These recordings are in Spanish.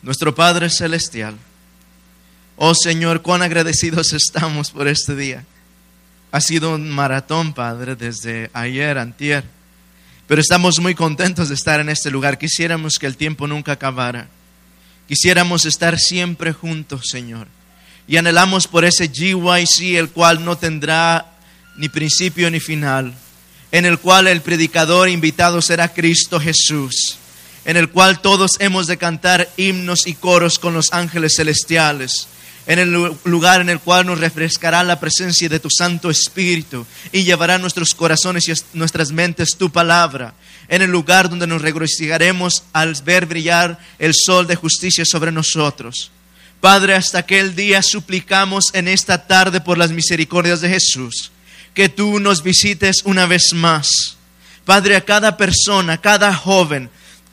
Nuestro Padre Celestial, oh Señor, cuán agradecidos estamos por este día. Ha sido un maratón, Padre, desde ayer, antier. Pero estamos muy contentos de estar en este lugar. Quisiéramos que el tiempo nunca acabara. Quisiéramos estar siempre juntos, Señor. Y anhelamos por ese GYC, el cual no tendrá ni principio ni final. En el cual el predicador invitado será Cristo Jesús. En el cual todos hemos de cantar himnos y coros con los ángeles celestiales. En el lugar en el cual nos refrescará la presencia de tu Santo Espíritu y llevará a nuestros corazones y a nuestras mentes tu palabra. En el lugar donde nos regocijaremos al ver brillar el sol de justicia sobre nosotros. Padre, hasta aquel día suplicamos en esta tarde por las misericordias de Jesús, que tú nos visites una vez más. Padre, a cada persona, cada joven,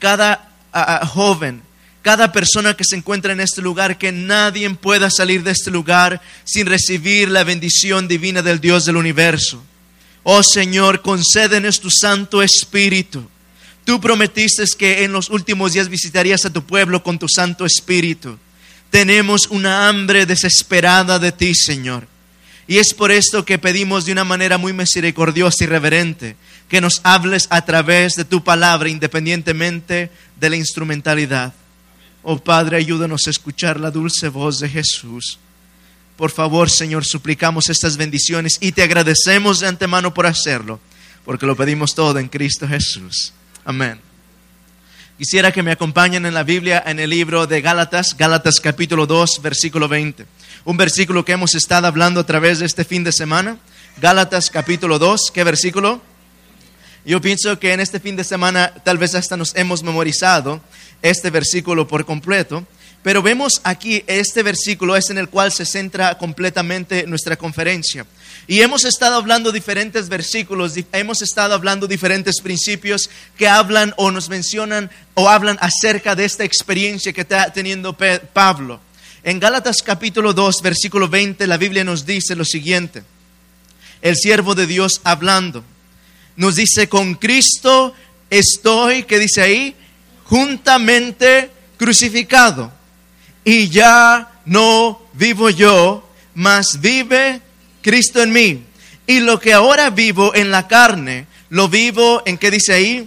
cada persona que se encuentra en este lugar, que nadie pueda salir de este lugar sin recibir la bendición divina del Dios del universo. Oh Señor, concédenos tu Santo Espíritu. Tú prometiste que en los últimos días visitarías a tu pueblo con tu Santo Espíritu. Tenemos una hambre desesperada de ti, Señor. Y es por esto que pedimos de una manera muy misericordiosa y reverente que nos hables a través de tu palabra, independientemente de la instrumentalidad. Oh Padre, ayúdanos a escuchar la dulce voz de Jesús. Por favor, Señor, suplicamos estas bendiciones y te agradecemos de antemano por hacerlo, porque lo pedimos todo en Cristo Jesús. Amén. Quisiera que me acompañen en la Biblia en el libro de Gálatas, Gálatas capítulo 2, versículo 20. Un versículo que hemos estado hablando a través de este fin de semana. Gálatas capítulo 2, ¿qué versículo? Yo pienso que en este fin de semana tal vez hasta nos hemos memorizado este versículo por completo. Pero vemos aquí, este versículo es en el cual se centra completamente nuestra conferencia. Y hemos estado hablando diferentes versículos, hemos estado hablando diferentes principios que hablan o nos mencionan o hablan acerca de esta experiencia que está teniendo Pablo. En Gálatas capítulo 2, versículo 20, la Biblia nos dice lo siguiente. El siervo de Dios hablando, nos dice: con Cristo estoy, ¿qué dice ahí? Juntamente crucificado. Y ya no vivo yo, mas vive Cristo en mí. Y lo que ahora vivo en la carne, lo vivo en, ¿qué dice ahí?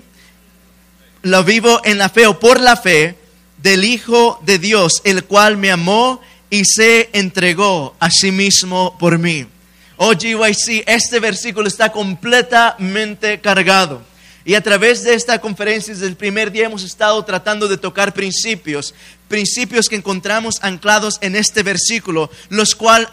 Lo vivo en la fe o por la fe del Hijo de Dios, el cual me amó y se entregó a sí mismo por mí. Oh GYC, este versículo está completamente cargado. Y a través de esta conferencia, desde el primer día hemos estado tratando de tocar principios que encontramos anclados en este versículo, los cuales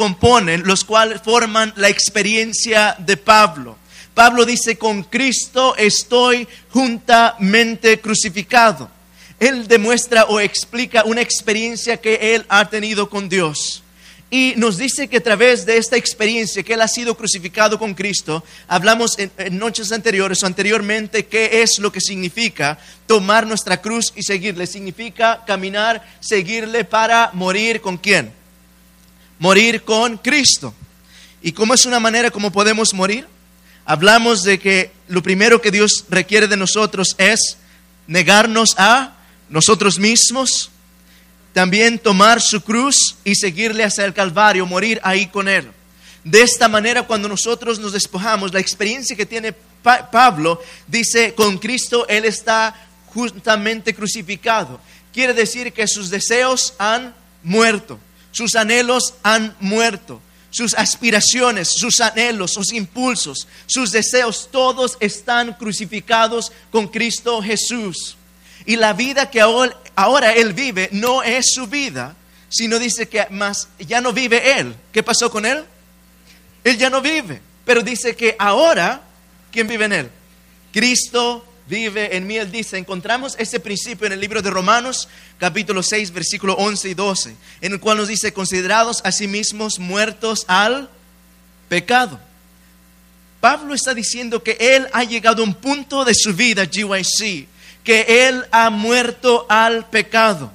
forman la experiencia de Pablo. Pablo dice: con Cristo estoy juntamente crucificado. Él demuestra o explica una experiencia que él ha tenido con Dios. Y nos dice que a través de esta experiencia que él ha sido crucificado con Cristo, hablamos en noches anteriores o anteriormente qué es lo que significa tomar nuestra cruz y seguirle. Significa caminar, seguirle para morir ¿con quién? Morir con Cristo. ¿Y cómo es una manera como podemos morir? Hablamos de que lo primero que Dios requiere de nosotros es negarnos a nosotros mismos. También tomar su cruz y seguirle hasta el Calvario, morir ahí con Él. De esta manera, cuando nosotros nos despojamos, la experiencia que tiene Pablo, dice: con Cristo Él está juntamente crucificado. Quiere decir que sus deseos han muerto, sus anhelos han muerto, sus aspiraciones, sus anhelos, sus impulsos, sus deseos, todos están crucificados con Cristo Jesús. Y la vida que ahora él vive no es su vida, sino dice que más ya no vive él. ¿Qué pasó con él? Él ya no vive, pero dice que ahora, ¿quién vive en él? Cristo vive en mí. Él dice, encontramos ese principio en el libro de Romanos, capítulo 6, versículo 11 y 12, en el cual nos dice: considerados a sí mismos muertos al pecado. Pablo está diciendo que él ha llegado a un punto de su vida, GYC, que él ha muerto al pecado.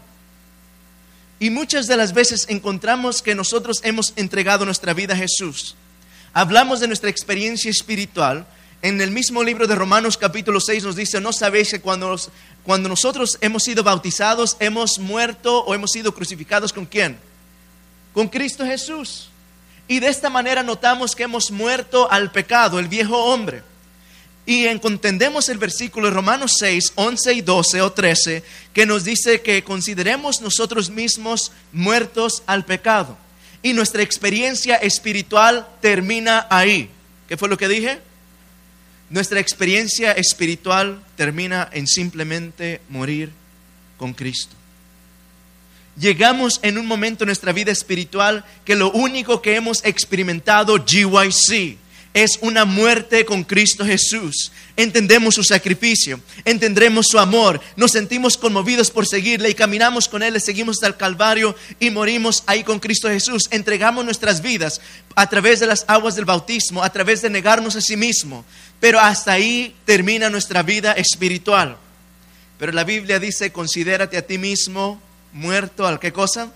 Y muchas de las veces encontramos que nosotros hemos entregado nuestra vida a Jesús. Hablamos de nuestra experiencia espiritual En el mismo libro de Romanos capítulo 6 nos dice, ¿no sabéis que cuando nosotros hemos sido bautizados, hemos muerto o hemos sido crucificados con quién? Con Cristo Jesús. Y de esta manera notamos que hemos muerto al pecado, el viejo hombre. Y entendemos el versículo de Romanos 6, 11 y 12 o 13, que nos dice que consideremos nosotros mismos muertos al pecado. Y nuestra experiencia espiritual termina ahí. ¿Qué fue lo que dije? Nuestra experiencia espiritual termina en simplemente morir con Cristo. Llegamos en un momento en nuestra vida espiritual que lo único que hemos experimentado, GYC, es una muerte con Cristo Jesús. Entendemos su sacrificio, entendemos su amor, nos sentimos conmovidos por seguirle y caminamos con Él, le seguimos hasta el Calvario y morimos ahí con Cristo Jesús. Entregamos nuestras vidas a través de las aguas del bautismo, a través de negarnos a sí mismo, pero hasta ahí termina nuestra vida espiritual. Pero la Biblia dice, considérate a ti mismo muerto ¿al qué cosa?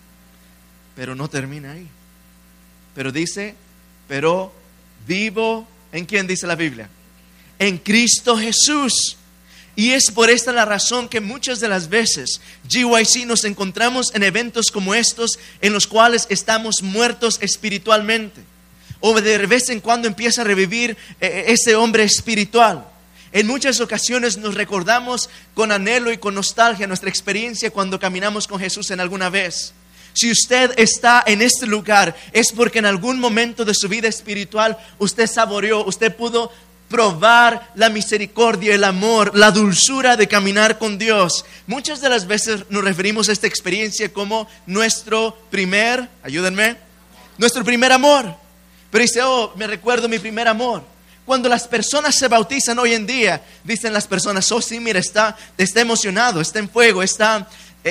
Pero no termina ahí. Pero dice, pero vivo, ¿en quién dice la Biblia? En Cristo Jesús. Y es por esta la razón que muchas de las veces GYC nos encontramos en eventos como estos en los cuales estamos muertos espiritualmente. O de vez en cuando empieza a revivir ese hombre espiritual. En muchas ocasiones nos recordamos con anhelo y con nostalgia nuestra experiencia cuando caminamos con Jesús en alguna vez. Si usted está en este lugar, es porque en algún momento de su vida espiritual usted saboreó, usted pudo probar la misericordia, el amor, la dulzura de caminar con Dios. Muchas de las veces nos referimos a esta experiencia como nuestro primer, ayúdenme, nuestro primer amor. Pero dice, oh, me recuerdo mi primer amor. Cuando las personas se bautizan hoy en día, dicen las personas, oh sí, mira, está emocionado, está en fuego, está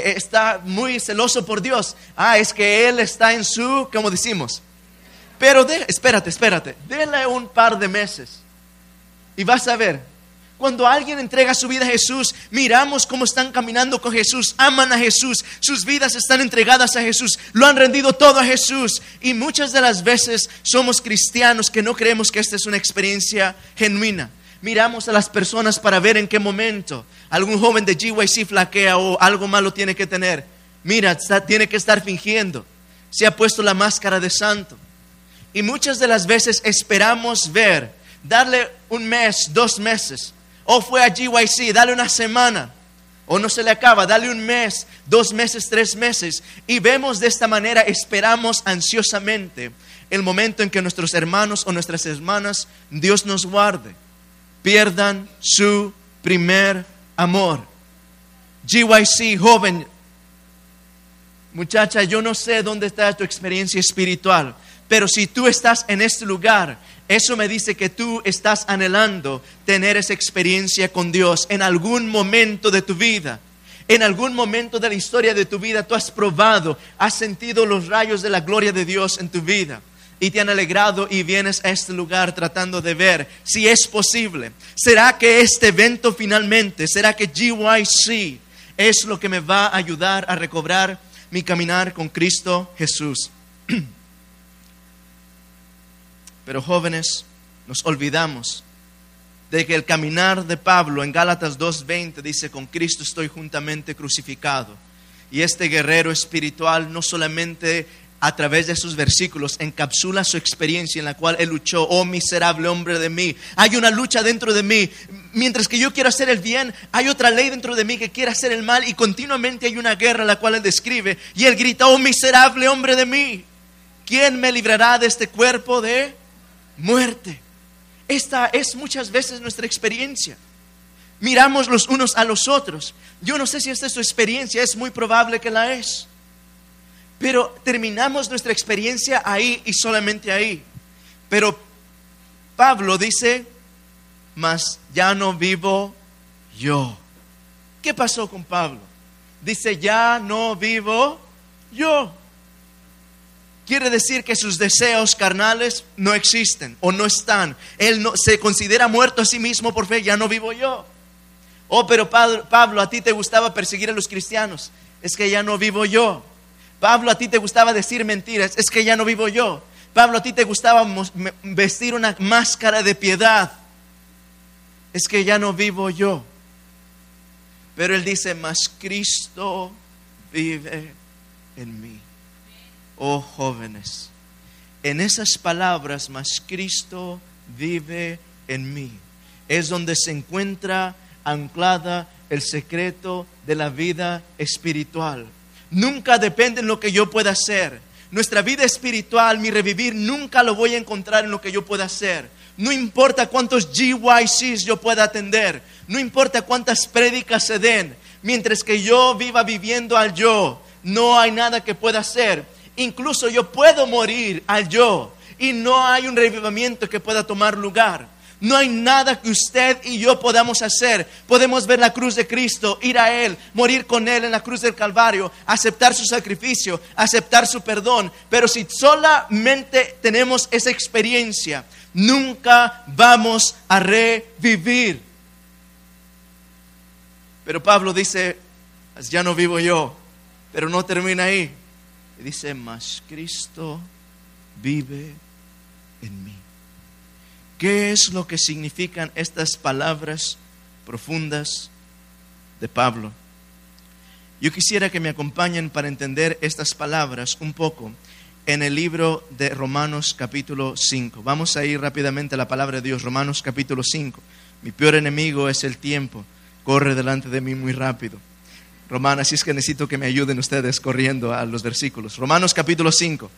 muy celoso por Dios. Ah, es que Él está en su, ¿cómo decimos? Pero espérate, déle un par de meses y vas a ver. Cuando alguien entrega su vida a Jesús, miramos cómo están caminando con Jesús, aman a Jesús, sus vidas están entregadas a Jesús, lo han rendido todo a Jesús. Y muchas de las veces somos cristianos que no creemos que esta es una experiencia genuina. Miramos a las personas para ver en qué momento algún joven de GYC flaquea o algo malo tiene que tener. Mira, tiene que estar fingiendo, se ha puesto la máscara de santo. Y muchas de las veces esperamos ver, darle un mes, 2 meses. O fue a GYC, dale una semana. O no se le acaba, dale un mes, 2 meses, 3 meses. Y vemos de esta manera, esperamos ansiosamente el momento en que nuestros hermanos o nuestras hermanas, Dios nos guarde, pierdan su primer amor. GYC, joven, muchacha, yo no sé dónde está tu experiencia espiritual, pero si tú estás en este lugar, eso me dice que tú estás anhelando tener esa experiencia con Dios en algún momento de tu vida. En algún momento de la historia de tu vida tú has probado, has sentido los rayos de la gloria de Dios en tu vida. Y te han alegrado y vienes a este lugar tratando de ver si es posible. ¿Será que este evento finalmente, será que GYC es lo que me va a ayudar a recobrar mi caminar con Cristo Jesús? Pero jóvenes, nos olvidamos de que el caminar de Pablo en Gálatas 2:20 dice, con Cristo estoy juntamente crucificado. Y este guerrero espiritual no solamente a través de esos versículos encapsula su experiencia en la cual él luchó, oh miserable hombre de mí. Hay una lucha dentro de mí. Mientras que yo quiero hacer el bien, hay otra ley dentro de mí que quiere hacer el mal. Y continuamente hay una guerra la cual él describe. Y él grita, oh miserable hombre de mí. ¿Quién me librará de este cuerpo de muerte? Esta es muchas veces nuestra experiencia. Miramos los unos a los otros. Yo no sé si esta es su experiencia, es muy probable que la es. Pero terminamos nuestra experiencia ahí y solamente ahí. Pero Pablo dice, mas ya no vivo yo. ¿Qué pasó con Pablo? Dice, ya no vivo yo. Quiere decir que sus deseos carnales no existen o no están. Él no se considera muerto a sí mismo por fe, ya no vivo yo. Oh, pero Pablo, a ti te gustaba perseguir a los cristianos. Es que ya no vivo yo. Pablo, a ti te gustaba decir mentiras. Es que ya no vivo yo. Pablo, a ti te gustaba vestir una máscara de piedad. es que ya no vivo yo. Pero Él dice, mas Cristo vive en mí. Oh jóvenes, en esas palabras, mas Cristo vive en mí, es donde se encuentra anclada el secreto de la vida espiritual. Nunca depende en lo que yo pueda hacer. Nuestra vida espiritual, mi revivir, nunca lo voy a encontrar en lo que yo pueda hacer. No importa cuántos GYCs yo pueda atender, no importa cuántas prédicas se den, mientras que yo viva viviendo al yo, no hay nada que pueda hacer. Incluso yo puedo morir al yo y no hay un revivimiento que pueda tomar lugar. No hay nada que usted y yo podamos hacer. Podemos ver la cruz de Cristo, ir a Él, morir con Él en la cruz del Calvario, aceptar su sacrificio, aceptar su perdón. Pero si solamente tenemos esa experiencia, nunca vamos a revivir. Pero Pablo dice, ya no vivo yo, pero no termina ahí. Y dice, mas Cristo vive en mí. ¿Qué es lo que significan estas palabras profundas de Pablo? Yo quisiera que me acompañen para entender estas palabras un poco en el libro de Romanos capítulo 5. Vamos a ir rápidamente a la palabra de Dios. Romanos capítulo 5. Mi peor enemigo es el tiempo. Corre delante de mí muy rápido. Romanos, así es que necesito que me ayuden ustedes corriendo a los versículos. Romanos capítulo 5.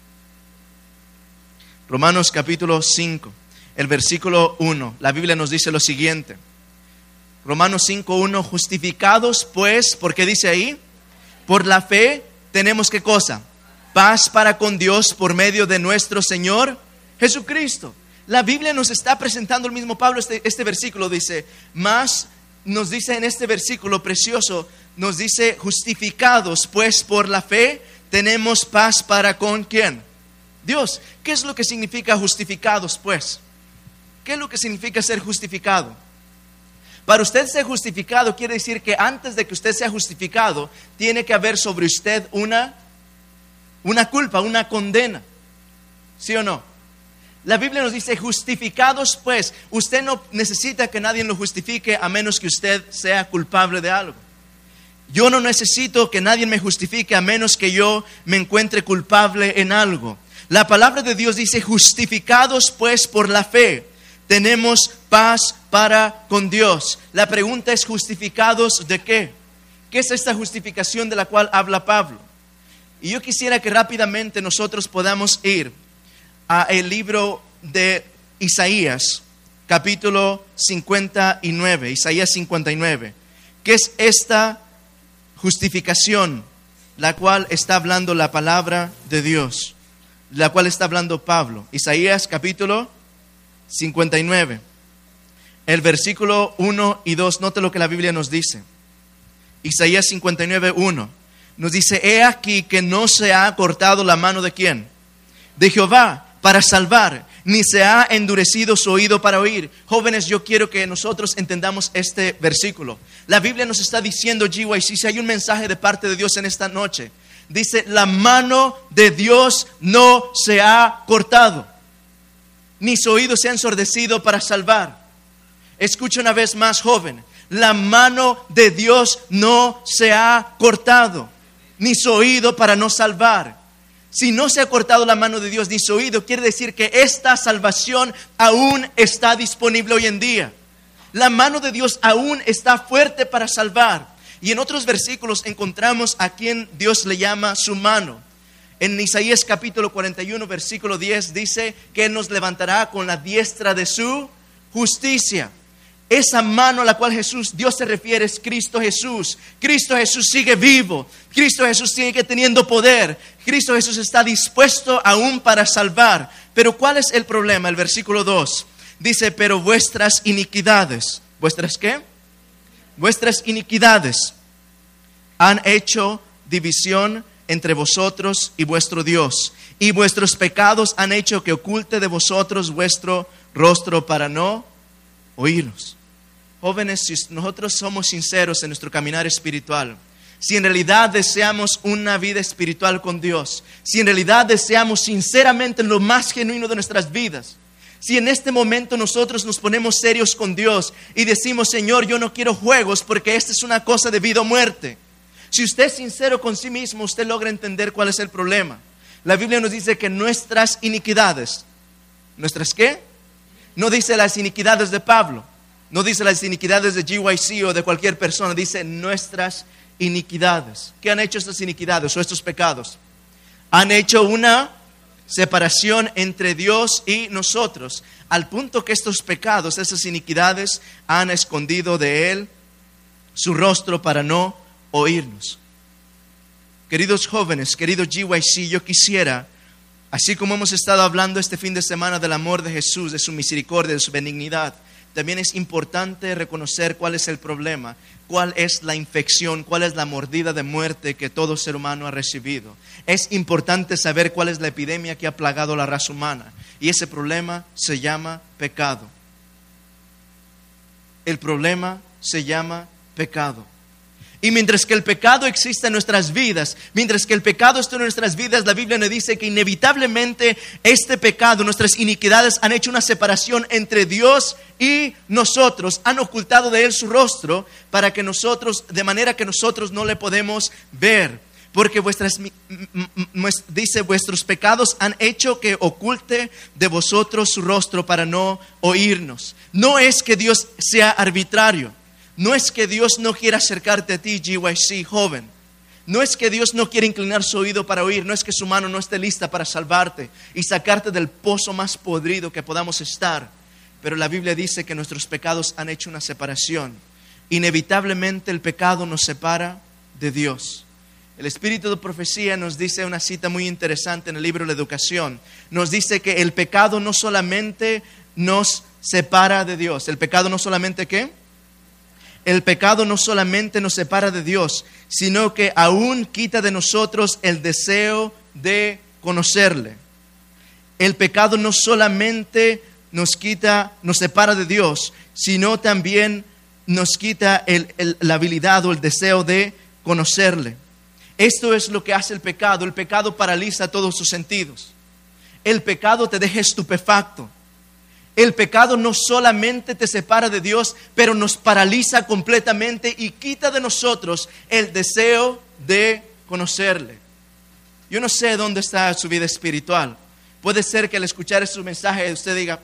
Romanos capítulo 5. El versículo 1, la Biblia nos dice lo siguiente. Romanos 5:1, justificados pues, ¿por qué dice ahí? Por la fe tenemos ¿qué cosa? Paz para con Dios por medio de nuestro Señor Jesucristo. La Biblia nos está presentando el mismo Pablo, este versículo dice, más nos dice en este versículo precioso, nos dice justificados pues por la fe tenemos paz para con ¿quién? Dios. ¿Qué es lo que significa justificados pues? ¿Qué es lo que significa ser justificado? Para usted ser justificado quiere decir que antes de que usted sea justificado, tiene que haber sobre usted una culpa, una condena. ¿Sí o no? La Biblia nos dice justificados pues. Usted no necesita que nadie lo justifique a menos que usted sea culpable de algo. Yo no necesito que nadie me justifique a menos que yo me encuentre culpable en algo. La palabra de Dios dice justificados pues por la fe. Tenemos paz para con Dios. La pregunta es, ¿justificados de qué? ¿Qué es esta justificación de la cual habla Pablo? Y yo quisiera que rápidamente nosotros podamos ir a el libro de Isaías, capítulo 59, Isaías 59. ¿Qué es esta justificación la cual está hablando la palabra de Dios? La cual está hablando Pablo. Isaías capítulo 59, el versículo 1 y 2, note lo que la Biblia nos dice. Isaías 59, 1 nos dice, he aquí que no se ha cortado la mano de ¿quién? De Jehová para salvar, ni se ha endurecido su oído para oír. Jóvenes, yo quiero que nosotros entendamos este versículo. La Biblia nos está diciendo, GYC, si hay un mensaje de parte de Dios en esta noche, dice, la mano de Dios no se ha cortado, ni su oído se ha ensordecido para salvar. Escucha una vez más, joven. La mano de Dios no se ha cortado, ni su oído para no salvar. Si no se ha cortado la mano de Dios ni su oído, quiere decir que esta salvación aún está disponible hoy en día. La mano de Dios aún está fuerte para salvar. Y en otros versículos encontramos a quien Dios le llama su mano. En Isaías capítulo 41, versículo 10 dice que Él nos levantará con la diestra de su justicia. Esa mano a la cual Dios se refiere es Cristo Jesús. Cristo Jesús sigue vivo. Cristo Jesús sigue teniendo poder. Cristo Jesús está dispuesto aún para salvar. Pero ¿cuál es el problema? El versículo 2 dice, pero vuestras iniquidades. ¿Vuestras qué? Vuestras iniquidades han hecho división entre vosotros y vuestro Dios, y vuestros pecados han hecho que oculte de vosotros vuestro rostro para no oíros. Jóvenes, si nosotros somos sinceros en nuestro caminar espiritual, si en realidad deseamos una vida espiritual con Dios, si en realidad deseamos sinceramente lo más genuino de nuestras vidas, Si en este momento nosotros nos ponemos serios con Dios y decimos, Señor, yo no quiero juegos porque esta es una cosa de vida o muerte. Si usted es sincero con sí mismo, usted logra entender cuál es el problema. La Biblia nos dice que nuestras iniquidades, ¿nuestras qué? No dice las iniquidades de Pablo, no dice las iniquidades de GYC o de cualquier persona, dice nuestras iniquidades. ¿Qué han hecho estas iniquidades o estos pecados? Han hecho una separación entre Dios y nosotros, al punto que estos pecados, estas iniquidades, han escondido de Él su rostro para no oírnos. Queridos jóvenes, querido GYC, yo quisiera, así como hemos estado hablando este fin de semana del amor de Jesús, de su misericordia, de su benignidad, también es importante reconocer cuál es el problema, cuál es la infección, cuál es la mordida de muerte que todo ser humano ha recibido. Es importante saber cuál es la epidemia que ha plagado la raza humana. Y ese problema se llama pecado. El problema se llama pecado. Y mientras que el pecado existe en nuestras vidas, mientras que el pecado está en nuestras vidas, la Biblia nos dice que inevitablemente este pecado, nuestras iniquidades han hecho una separación entre Dios y nosotros, han ocultado de Él su rostro para que nosotros, de manera que nosotros no le podemos ver. Porque dice, vuestros pecados han hecho que oculte de vosotros su rostro para no oírnos. No es que Dios sea arbitrario. No es que Dios no quiera acercarte a ti, GYC, joven. No es que Dios no quiera inclinar su oído para oír. No es que su mano no esté lista para salvarte y sacarte del pozo más podrido que podamos estar. Pero la Biblia dice que nuestros pecados han hecho una separación. Inevitablemente el pecado nos separa de Dios. El Espíritu de Profecía nos dice una cita muy interesante en el libro de la Educación. Nos dice que el pecado no solamente nos separa de Dios. ¿El pecado no solamente qué? El pecado no solamente nos separa de Dios, sino que aún quita de nosotros el deseo de conocerle. El pecado no solamente nos separa de Dios, sino también nos quita la habilidad o el deseo de conocerle. Esto es lo que hace el pecado. El pecado paraliza todos sus sentidos. El pecado te deja estupefacto. El pecado no solamente te separa de Dios, pero nos paraliza completamente y quita de nosotros el deseo de conocerle. Yo no sé dónde está su vida espiritual. Puede ser que al escuchar este mensaje usted diga,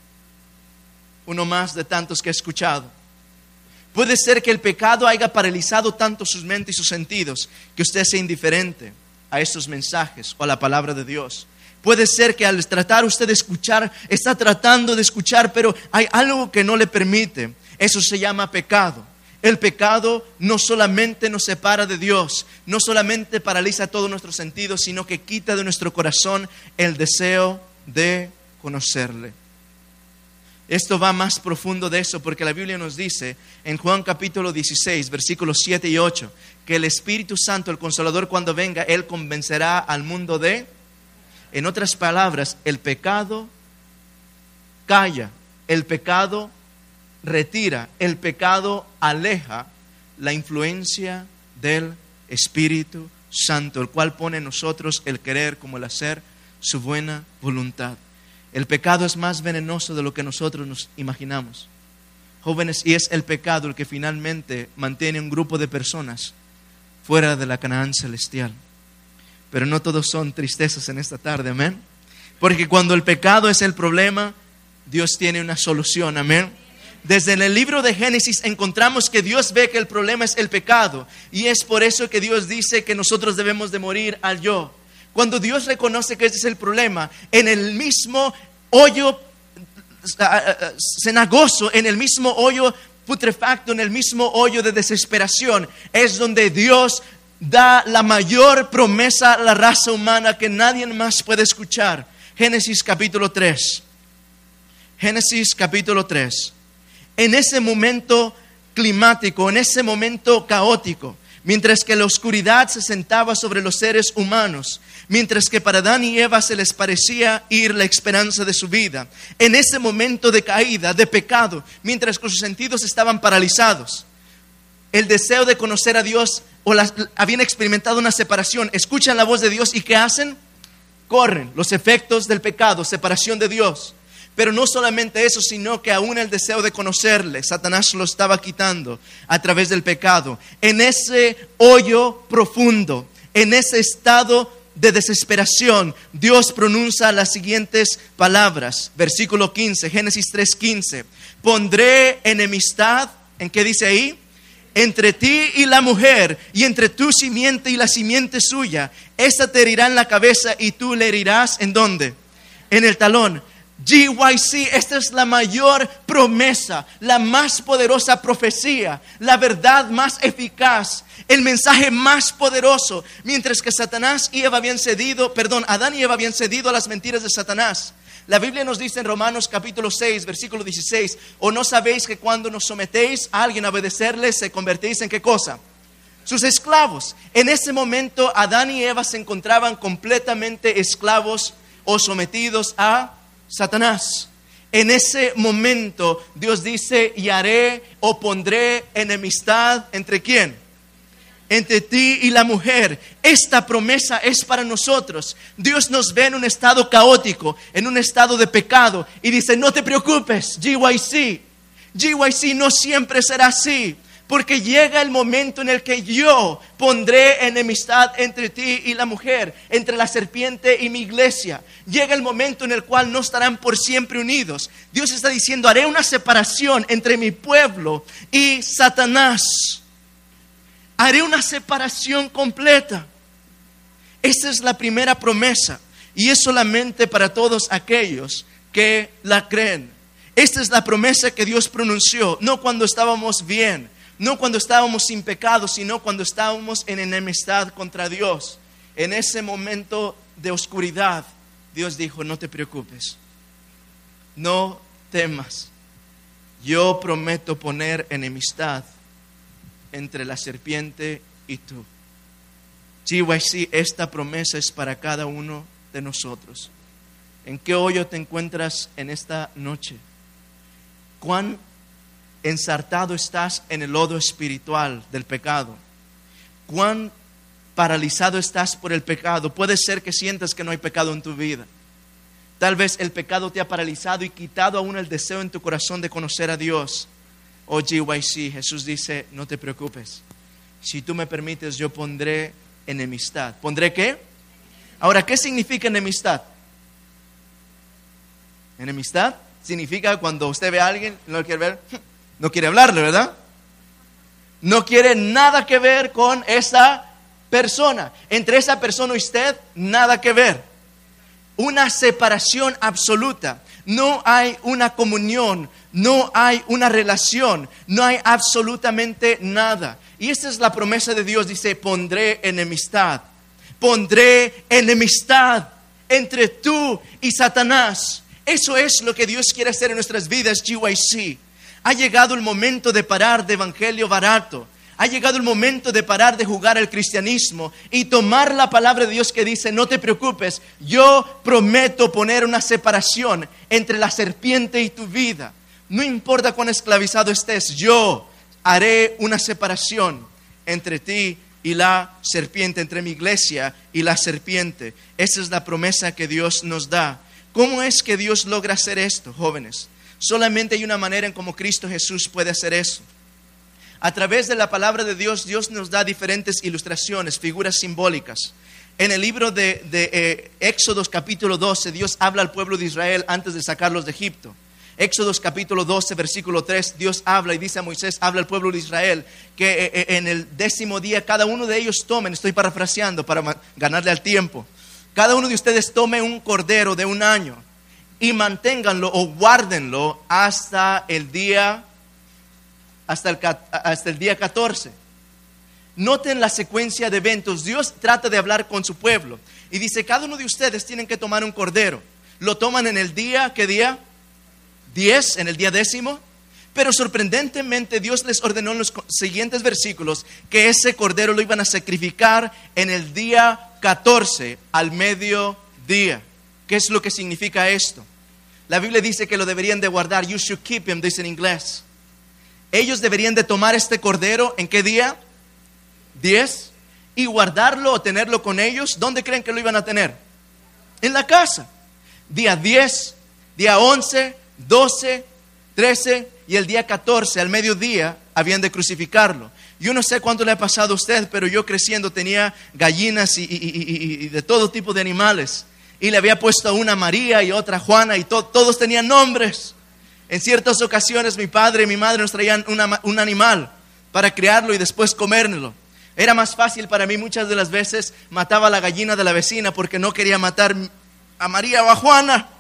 uno más de tantos que he escuchado. Puede ser que el pecado haya paralizado tanto sus mentes y sus sentidos que usted sea indiferente a estos mensajes o a la palabra de Dios. Puede ser que al tratar usted de escuchar, está tratando de escuchar, pero hay algo que no le permite. Eso se llama pecado. El pecado no solamente nos separa de Dios, no solamente paraliza todos nuestros sentidos, sino que quita de nuestro corazón el deseo de conocerle. Esto va más profundo de eso, porque la Biblia nos dice en Juan capítulo 16, versículos 7 y 8, que el Espíritu Santo, el Consolador, cuando venga, Él convencerá al mundo de... En otras palabras, el pecado calla, el pecado retira, el pecado aleja la influencia del Espíritu Santo, el cual pone en nosotros el querer como el hacer su buena voluntad. El pecado es más venenoso de lo que nosotros nos imaginamos, jóvenes, y es el pecado el que finalmente mantiene un grupo de personas fuera de la Canaán celestial. Pero no todos son tristezas en esta tarde, amén. Porque cuando el pecado es el problema, Dios tiene una solución, amén. Desde el libro de Génesis encontramos que Dios ve que el problema es el pecado. Y es por eso que Dios dice que nosotros debemos de morir al yo. Cuando Dios reconoce que ese es el problema, en el mismo hoyo cenagoso, en el mismo hoyo putrefacto, en el mismo hoyo de desesperación, es donde Dios da la mayor promesa a la raza humana que nadie más puede escuchar. Génesis capítulo 3. Génesis capítulo 3. En ese momento climático, en ese momento caótico, mientras que la oscuridad se sentaba sobre los seres humanos, mientras que para Adán y Eva se les parecía ir la esperanza de su vida, en ese momento de caída, de pecado, mientras que sus sentidos estaban paralizados, el deseo de conocer a Dios habían experimentado una separación. Escuchan la voz de Dios y ¿qué hacen? Corren. Los efectos del pecado, separación de Dios. Pero no solamente eso, sino que aún el deseo de conocerle, Satanás lo estaba quitando a través del pecado. En ese hoyo profundo, en ese estado de desesperación, Dios pronuncia las siguientes palabras. Versículo 15, Génesis 3:15. Pondré enemistad, ¿en qué dice ahí? Entre ti y la mujer, y entre tu simiente y la simiente suya. Esta te herirá en la cabeza y tú le herirás, ¿en dónde? En el talón. GYC, esta es la mayor promesa, la más poderosa profecía, la verdad más eficaz, el mensaje más poderoso. Mientras que Adán y Eva habían cedido a las mentiras de Satanás. La Biblia nos dice en Romanos capítulo 6, versículo 16, ¿o no sabéis que cuando nos sometéis a alguien a obedecerle, se convertís en qué cosa? Sus esclavos. En ese momento Adán y Eva se encontraban completamente esclavos o sometidos a Satanás. En ese momento Dios dice, y haré o pondré enemistad ¿entre quién? Entre ti y la mujer. Esta promesa es para nosotros. Dios nos ve en un estado caótico, en un estado de pecado, y dice, no te preocupes, GYC no siempre será así. Porque llega el momento en el que yo pondré enemistad entre ti y la mujer, entre la serpiente y mi iglesia. Llega el momento en el cual no estarán por siempre unidos. Dios está diciendo, haré una separación entre mi pueblo y Satanás. Haré una separación completa. Esa es la primera promesa. Y es solamente para todos aquellos que la creen. Esta es la promesa que Dios pronunció, no cuando estábamos bien, no cuando estábamos sin pecado, sino cuando estábamos en enemistad contra Dios. En ese momento de oscuridad, Dios dijo, no te preocupes, no temas. Yo prometo poner enemistad entre la serpiente y tú. GYC, esta promesa es para cada uno de nosotros. ¿En qué hoyo te encuentras en esta noche? ¿Cuán ensartado estás en el lodo espiritual del pecado? ¿Cuán paralizado estás por el pecado? Puede ser que sientas que no hay pecado en tu vida. Tal vez el pecado te ha paralizado y quitado aún el deseo en tu corazón de conocer a Dios. Oh GYC, Jesús dice, no te preocupes. Si tú me permites, yo pondré enemistad. ¿Pondré qué? Ahora, ¿qué significa enemistad? Enemistad significa cuando usted ve a alguien, no lo quiere ver, no quiere hablarle, ¿verdad? No quiere nada que ver con esa persona. Entre esa persona y usted, nada que ver. Una separación absoluta. No hay una comunión, no hay una relación, no hay absolutamente nada. Y esta es la promesa de Dios, dice, pondré enemistad. Pondré enemistad entre tú y Satanás. Eso es lo que Dios quiere hacer en nuestras vidas, GYC. Ha llegado el momento de parar de evangelio barato. Ha llegado el momento de parar de jugar al cristianismo y tomar la palabra de Dios que dice, no te preocupes, yo prometo poner una separación entre la serpiente y tu vida. No importa cuán esclavizado estés, yo haré una separación entre ti y la serpiente, entre mi iglesia y la serpiente. Esa es la promesa que Dios nos da. ¿Cómo es que Dios logra hacer esto, jóvenes? Solamente hay una manera en cómo Cristo Jesús puede hacer eso. A través de la palabra de Dios, Dios nos da diferentes ilustraciones, figuras simbólicas. En el libro de Éxodos capítulo 12, Dios habla al pueblo de Israel antes de sacarlos de Egipto. Éxodos capítulo 12, versículo 3, Dios habla y dice a Moisés, habla al pueblo de Israel, que en el 10º día cada uno de ellos tomen, estoy parafraseando para ganarle al tiempo, cada uno de ustedes tome un cordero de 1 año y manténganlo o guárdenlo hasta el día 14. Noten la secuencia de eventos. Dios trata de hablar con su pueblo y dice, cada uno de ustedes tienen que tomar un cordero. Lo toman en el día, ¿qué día? 10, en el día 10º. Pero sorprendentemente Dios les ordenó en los siguientes versículos que ese cordero lo iban a sacrificar en el día 14 al mediodía. ¿Qué es lo que significa esto? La Biblia dice que lo deberían de guardar. You should keep him, dice en inglés. Ellos deberían de tomar este cordero, ¿en qué día? 10. Y guardarlo o tenerlo con ellos. ¿Dónde creen que lo iban a tener? En la casa. Día 10, Día 11, 12, 13 y el día 14 al mediodía habían de crucificarlo. Yo no sé cuánto le ha pasado a usted, pero yo creciendo tenía gallinas y de todo tipo de animales. Y le había puesto a una María y otra Juana y todos tenían nombres. En ciertas ocasiones mi padre y mi madre nos traían un animal para criarlo y después comérnoslo. Era más fácil para mí muchas de las veces mataba a la gallina de la vecina porque no quería matar a María o a Juana.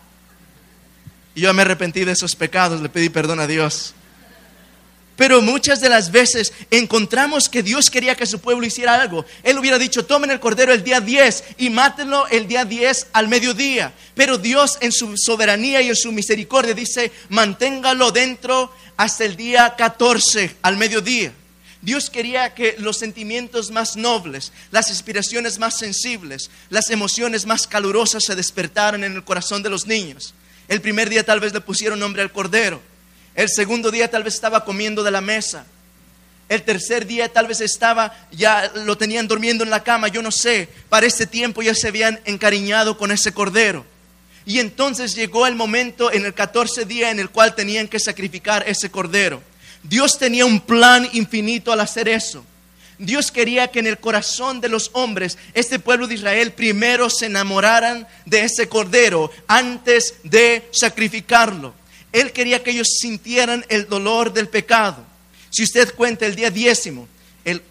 Y yo me arrepentí de esos pecados, le pedí perdón a Dios. Pero muchas de las veces encontramos que Dios quería que su pueblo hiciera algo. Él hubiera dicho, tomen el cordero el día 10 y mátenlo el día 10 al mediodía. Pero Dios en su soberanía y en su misericordia dice, manténgalo dentro hasta el día 14 al mediodía. Dios quería que los sentimientos más nobles, las inspiraciones más sensibles, las emociones más calurosas se despertaran en el corazón de los niños. El primer día tal vez le pusieron nombre al cordero. El segundo día tal vez estaba comiendo de la mesa. El tercer día tal vez ya lo tenían durmiendo en la cama, yo no sé. Para ese tiempo ya se habían encariñado con ese cordero. Y entonces llegó el momento en el 14 día en el cual tenían que sacrificar ese cordero. Dios tenía un plan infinito al hacer eso. Dios quería que en el corazón de los hombres, este pueblo de Israel, primero se enamoraran de ese cordero antes de sacrificarlo. Él quería que ellos sintieran el dolor del pecado. Si usted cuenta el día 10, el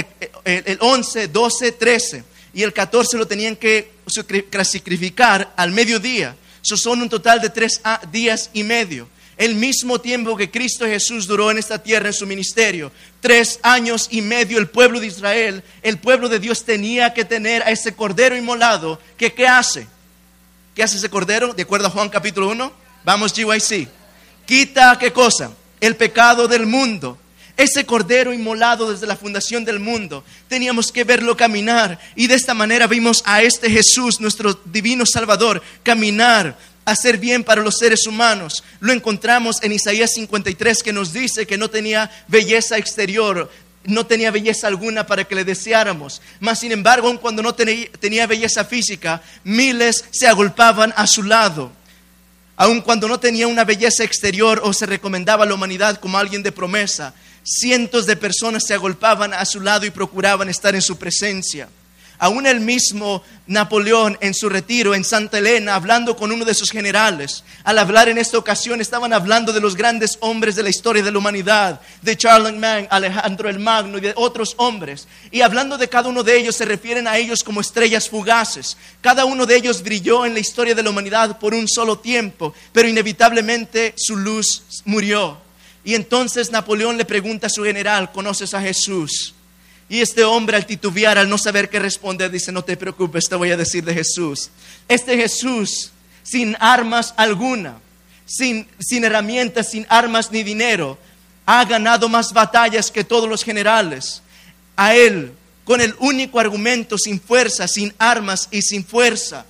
11, 12, 13 y el 14 lo tenían que sacrificar al mediodía. Eso son un total de 3 días y medio. El mismo tiempo que Cristo Jesús duró en esta tierra en su ministerio, 3 años y medio el pueblo de Israel, el pueblo de Dios tenía que tener a ese cordero inmolado. ¿Qué hace? ¿Qué hace ese cordero? De acuerdo a Juan capítulo 1, vamos GYC. Quita, ¿qué cosa? El pecado del mundo. Ese cordero inmolado desde la fundación del mundo, teníamos que verlo caminar. Y de esta manera vimos a este Jesús, nuestro divino Salvador, caminar, hacer bien para los seres humanos. Lo encontramos en Isaías 53, que nos dice que no tenía belleza exterior, no tenía belleza alguna para que le deseáramos. Mas sin embargo, aun cuando no tenía belleza física, miles se agolpaban a su lado. Aun cuando no tenía una belleza exterior o se recomendaba a la humanidad como alguien de promesa, cientos de personas se agolpaban a su lado y procuraban estar en su presencia. Aún el mismo Napoleón en su retiro en Santa Elena, hablando con uno de sus generales, al hablar en esta ocasión estaban hablando de los grandes hombres de la historia de la humanidad, de Charlemagne, Alejandro el Magno y de otros hombres. Y hablando de cada uno de ellos, se refieren a ellos como estrellas fugaces. Cada uno de ellos brilló en la historia de la humanidad por un solo tiempo, pero inevitablemente su luz murió. Y entonces Napoleón le pregunta a su general, ¿conoces a Jesús? Y este hombre, al titubear, al no saber qué responder, dice, no te preocupes, te voy a decir de Jesús. Este Jesús, sin armas alguna, sin herramientas, sin armas ni dinero, ha ganado más batallas que todos los generales. A él, con el único argumento, sin fuerza, sin armas y sin fuerza,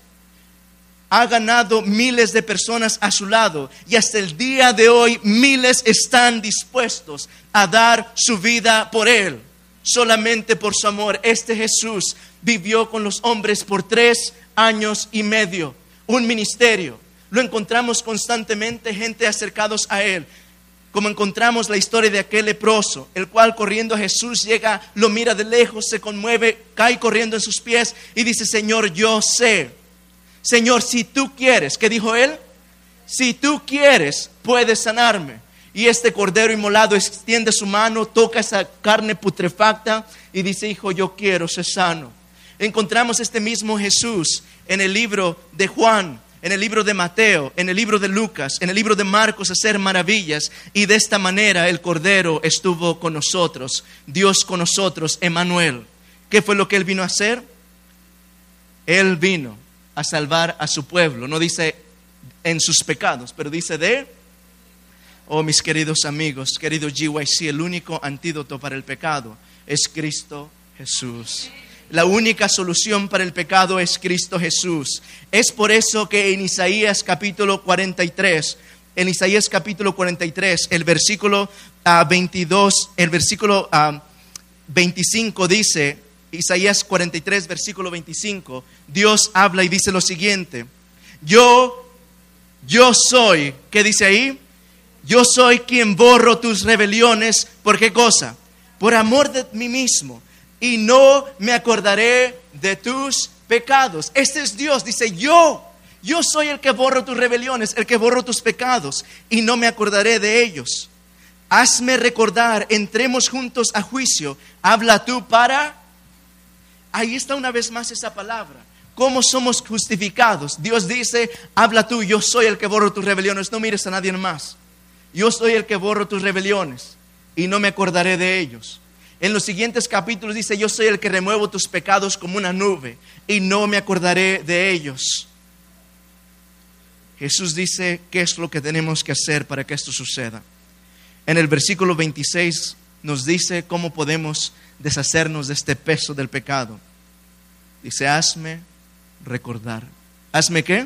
ha ganado miles de personas a su lado. Y hasta el día de hoy, miles están dispuestos a dar su vida por él. Solamente por su amor. Este Jesús vivió con los hombres por 3 años y medio. Un ministerio. Lo encontramos constantemente, gente acercados a él. Como encontramos la historia de aquel leproso, el cual corriendo a Jesús llega, lo mira de lejos, se conmueve, cae corriendo en sus pies y dice, Señor, yo sé. Señor, si tú quieres, ¿qué dijo él? Si tú quieres, puedes sanarme. Y este cordero inmolado extiende su mano, toca esa carne putrefacta y dice, hijo, yo quiero ser sano. Encontramos este mismo Jesús en el libro de Juan, en el libro de Mateo, en el libro de Lucas, en el libro de Marcos, hacer maravillas. Y de esta manera el cordero estuvo con nosotros, Dios con nosotros, Emmanuel. ¿Qué fue lo que él vino a hacer? Él vino a salvar a su pueblo. No dice en sus pecados, pero dice Oh, mis queridos amigos, querido GYC, el único antídoto para el pecado es Cristo Jesús. La única solución para el pecado es Cristo Jesús. Es por eso que en Isaías capítulo 43, el versículo 22, el versículo 25 dice, Isaías 43, versículo 25, Dios habla y dice lo siguiente: yo yo soy, ¿qué dice ahí? Yo soy quien borro tus rebeliones. ¿Por qué cosa? Por amor de mí mismo. Y no me acordaré de tus pecados. Este es Dios, dice yo soy el que borro tus rebeliones, el que borro tus pecados, y no me acordaré de ellos. Hazme recordar, entremos juntos a juicio. Habla tú para... Ahí está una vez más esa palabra. ¿Cómo somos justificados? Dios dice, habla tú, yo soy el que borro tus rebeliones, no mires a nadie más. Yo soy el que borro tus rebeliones y no me acordaré de ellos. En los siguientes capítulos dice, yo soy el que remuevo tus pecados como una nube y no me acordaré de ellos. Jesús dice, ¿qué es lo que tenemos que hacer para que esto suceda? En el versículo 26 nos dice cómo podemos deshacernos de este peso del pecado. Dice, hazme recordar. ¿Hazme qué?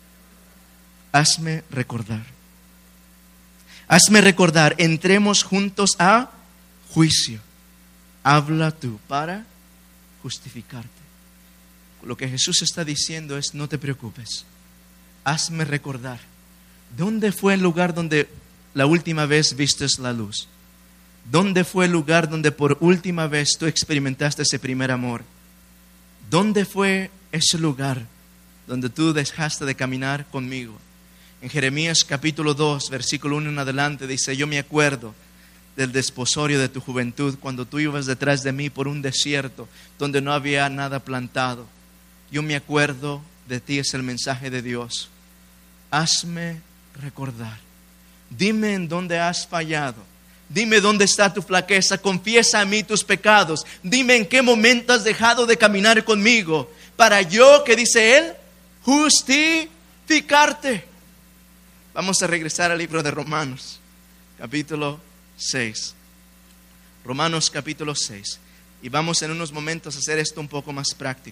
Hazme recordar. Hazme recordar, entremos juntos a juicio. Habla tú para justificarte. Lo que Jesús está diciendo es, no te preocupes. Hazme recordar. ¿Dónde fue el lugar donde la última vez vistes la luz? ¿Dónde fue el lugar donde por última vez tú experimentaste ese primer amor? ¿Dónde fue ese lugar donde tú dejaste de caminar conmigo? En Jeremías capítulo 2, versículo 1 en adelante dice, yo me acuerdo del desposorio de tu juventud, cuando tú ibas detrás de mí por un desierto donde no había nada plantado. Yo me acuerdo de ti, es el mensaje de Dios. Hazme recordar. Dime en dónde has fallado. Dime dónde está tu flaqueza. Confiesa a mí tus pecados. Dime en qué momento has dejado de caminar conmigo, para yo, ¿qué dice él? Justificarte. Vamos a regresar al libro de Romanos, capítulo 6. Romanos capítulo 6. Y vamos en unos momentos a hacer esto un poco más práctico.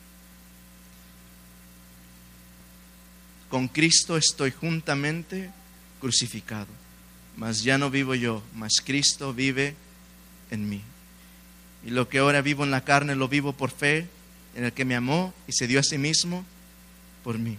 Con Cristo estoy juntamente crucificado. Mas ya no vivo yo, mas Cristo vive en mí. Y lo que ahora vivo en la carne lo vivo por fe en el que me amó y se dio a sí mismo por mí.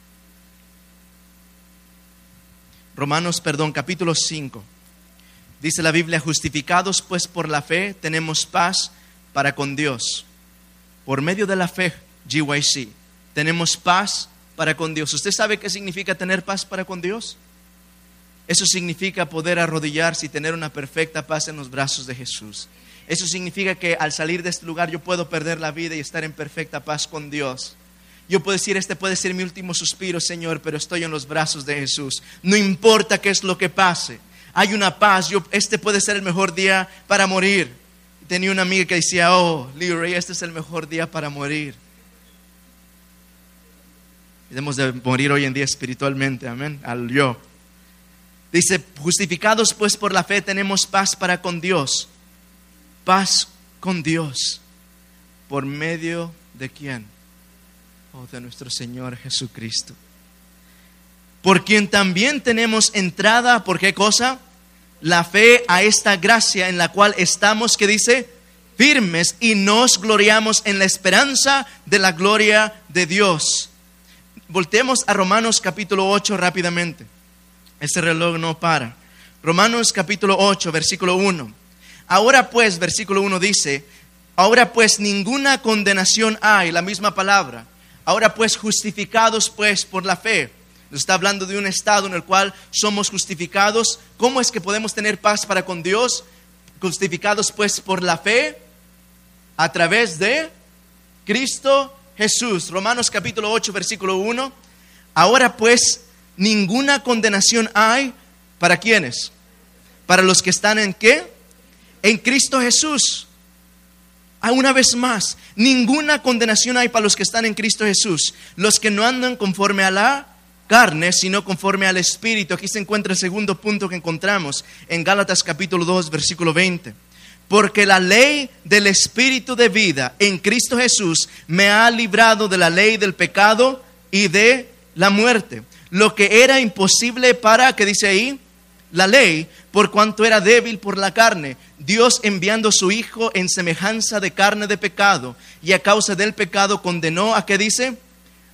Romanos, capítulo 5. Dice la Biblia, justificados pues por la fe tenemos paz para con Dios. Por medio de la fe, GYC, tenemos paz para con Dios. ¿Usted sabe qué significa tener paz para con Dios? Eso significa poder arrodillarse y tener una perfecta paz en los brazos de Jesús. Eso significa que al salir de este lugar yo puedo perder la vida y estar en perfecta paz con Dios. Yo puedo decir, este puede ser mi último suspiro, Señor, pero estoy en los brazos de Jesús. No importa qué es lo que pase. Hay una paz. Este puede ser el mejor día para morir. Tenía una amiga que decía, Leroy, este es el mejor día para morir. Debemos de morir hoy en día espiritualmente, amén, al yo. Dice, justificados pues por la fe tenemos paz para con Dios. Paz con Dios. ¿Por medio de quién? De nuestro Señor Jesucristo. Por quien también tenemos entrada, ¿por qué cosa? La fe a esta gracia en la cual estamos, ¿qué dice? Firmes, y nos gloriamos en la esperanza de la gloria de Dios. Volteemos a Romanos capítulo 8 rápidamente. Este reloj no para. Romanos capítulo 8, versículo 1. Ahora pues, versículo 1 dice, ahora pues ninguna condenación hay, la misma palabra. Ahora pues justificados pues por la fe. Nos está hablando de un estado en el cual somos justificados. ¿Cómo es que podemos tener paz para con Dios? Justificados pues por la fe a través de Cristo Jesús. Romanos capítulo 8 versículo 1. Ahora pues ninguna condenación hay. ¿Para quiénes? Para los que están en ¿qué? En Cristo Jesús. Una vez más, ninguna condenación hay para los que están en Cristo Jesús. Los que no andan conforme a la carne, sino conforme al Espíritu. Aquí se encuentra el segundo punto que encontramos en Gálatas capítulo 2, versículo 20. Porque la ley del Espíritu de vida en Cristo Jesús me ha librado de la ley del pecado y de la muerte. Lo que era imposible para, ¿qué dice ahí? La ley, por cuanto era débil por la carne, Dios enviando a su Hijo en semejanza de carne de pecado, y a causa del pecado condenó, ¿a qué dice?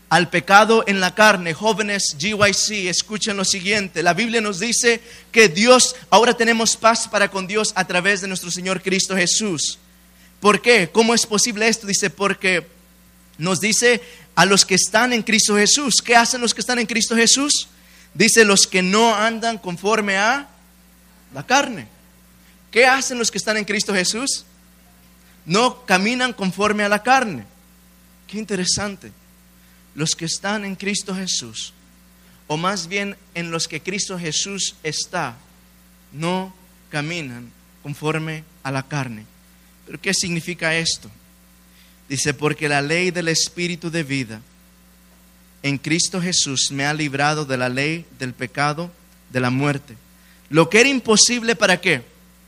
al pecado en la carne. Jóvenes GYC, escuchen lo siguiente. La Biblia nos dice que Dios, ahora tenemos paz para con Dios a través de nuestro Señor Cristo Jesús. ¿Por qué? ¿Cómo es posible esto? Dice, porque nos dice a los que están en Cristo Jesús. ¿Qué hacen los que están en Cristo Jesús? Dice, los que no andan conforme a la carne. ¿Qué hacen los que están en Cristo Jesús? No caminan conforme a la carne. Qué interesante. Los que están en Cristo Jesús, o más bien en los que Cristo Jesús está, no caminan conforme a la carne. ¿Pero qué significa esto? Dice, porque la ley del Espíritu de vida en Cristo Jesús me ha librado de la ley del pecado, de la muerte. Lo que era imposible, ¿para qué?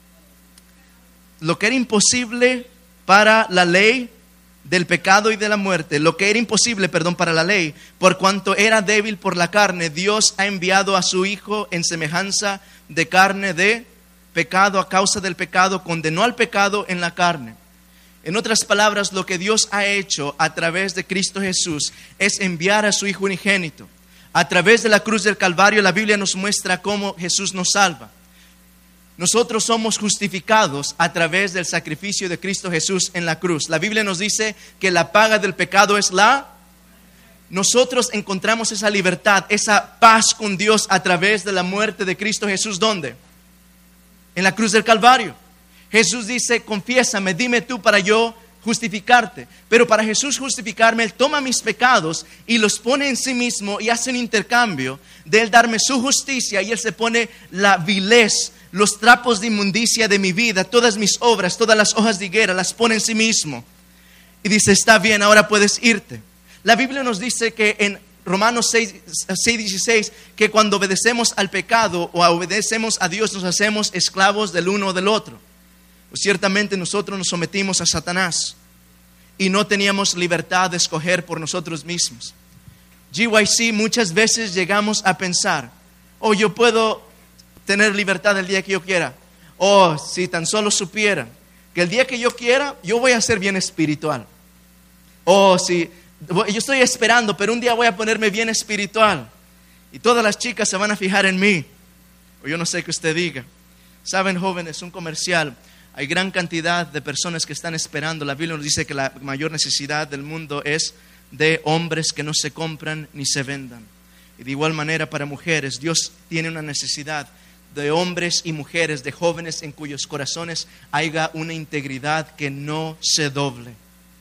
Lo que era imposible para la ley del pecado y de la muerte, lo que era imposible, para la ley, por cuanto era débil por la carne, Dios ha enviado a su Hijo en semejanza de carne de pecado. A causa del pecado condenó al pecado en la carne. En otras palabras, lo que Dios ha hecho a través de Cristo Jesús es enviar a su Hijo unigénito. A través de la cruz del Calvario, la Biblia nos muestra cómo Jesús nos salva. Nosotros somos justificados a través del sacrificio de Cristo Jesús en la cruz. La Biblia nos dice que la paga del pecado es Nosotros encontramos esa libertad, esa paz con Dios a través de la muerte de Cristo Jesús. ¿Dónde? En la cruz del Calvario. Jesús dice, confiésame, dime tú para yo justificarte. Pero para Jesús justificarme, Él toma mis pecados y los pone en sí mismo y hace un intercambio de Él darme su justicia, y Él se pone la vilez, los trapos de inmundicia de mi vida, todas mis obras, todas las hojas de higuera, las pone en sí mismo. Y dice, está bien, ahora puedes irte. La Biblia nos dice que en Romanos 6:16, que cuando obedecemos al pecado o obedecemos a Dios, nos hacemos esclavos del uno o del otro. Pues ciertamente nosotros nos sometimos a Satanás y no teníamos libertad de escoger por nosotros mismos. GYC, muchas veces llegamos a pensar, yo puedo tener libertad el día que yo quiera. Si tan solo supiera que el día que yo quiera, yo voy a ser bien espiritual. Si yo estoy esperando, pero un día voy a ponerme bien espiritual y todas las chicas se van a fijar en mí. O yo no sé qué usted diga. Saben, jóvenes, un comercial. Hay gran cantidad de personas que están esperando. La Biblia nos dice que la mayor necesidad del mundo es de hombres que no se compran ni se vendan. Y de igual manera para mujeres, Dios tiene una necesidad de hombres y mujeres, de jóvenes en cuyos corazones haya una integridad que no se doble.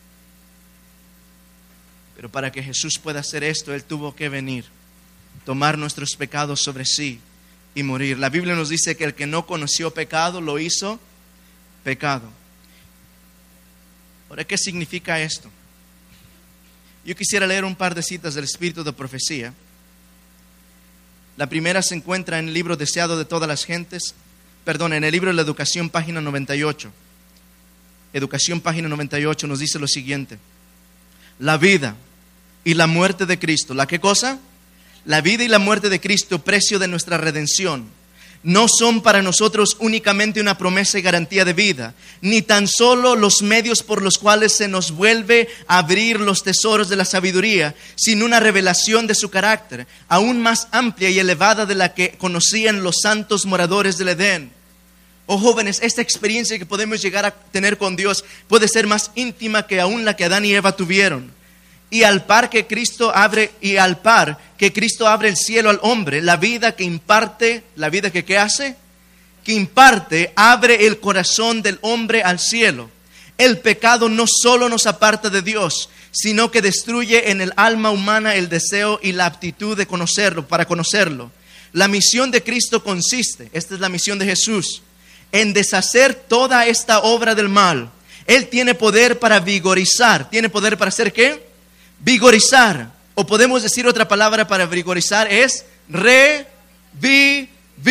Pero para que Jesús pueda hacer esto, Él tuvo que venir, tomar nuestros pecados sobre sí y morir. La Biblia nos dice que el que no conoció pecado lo hizo pecado. Ahora, ¿qué significa esto? Yo quisiera leer un par de citas del Espíritu de Profecía. La primera se encuentra en el libro Deseado de todas las gentes, en el libro de la Educación, página 98. Educación, página 98, nos dice lo siguiente: la vida y la muerte de Cristo. ¿La qué cosa? La vida y la muerte de Cristo, precio de nuestra redención, no son para nosotros únicamente una promesa y garantía de vida, ni tan solo los medios por los cuales se nos vuelve a abrir los tesoros de la sabiduría, sino una revelación de su carácter, aún más amplia y elevada de la que conocían los santos moradores del Edén. Jóvenes, esta experiencia que podemos llegar a tener con Dios puede ser más íntima que aún la que Adán y Eva tuvieron. Y al par que Cristo abre el cielo al hombre, la vida que imparte, la vida que ¿qué hace? Que imparte, abre el corazón del hombre al cielo. El pecado no solo nos aparta de Dios, sino que destruye en el alma humana el deseo y la aptitud de conocerlo, para conocerlo. La misión de Cristo consiste, esta es la misión de Jesús, en deshacer toda esta obra del mal. Él tiene poder para vigorizar. ¿Tiene poder para hacer qué? Vigorizar. O podemos decir otra palabra para vigorizar, es revivir.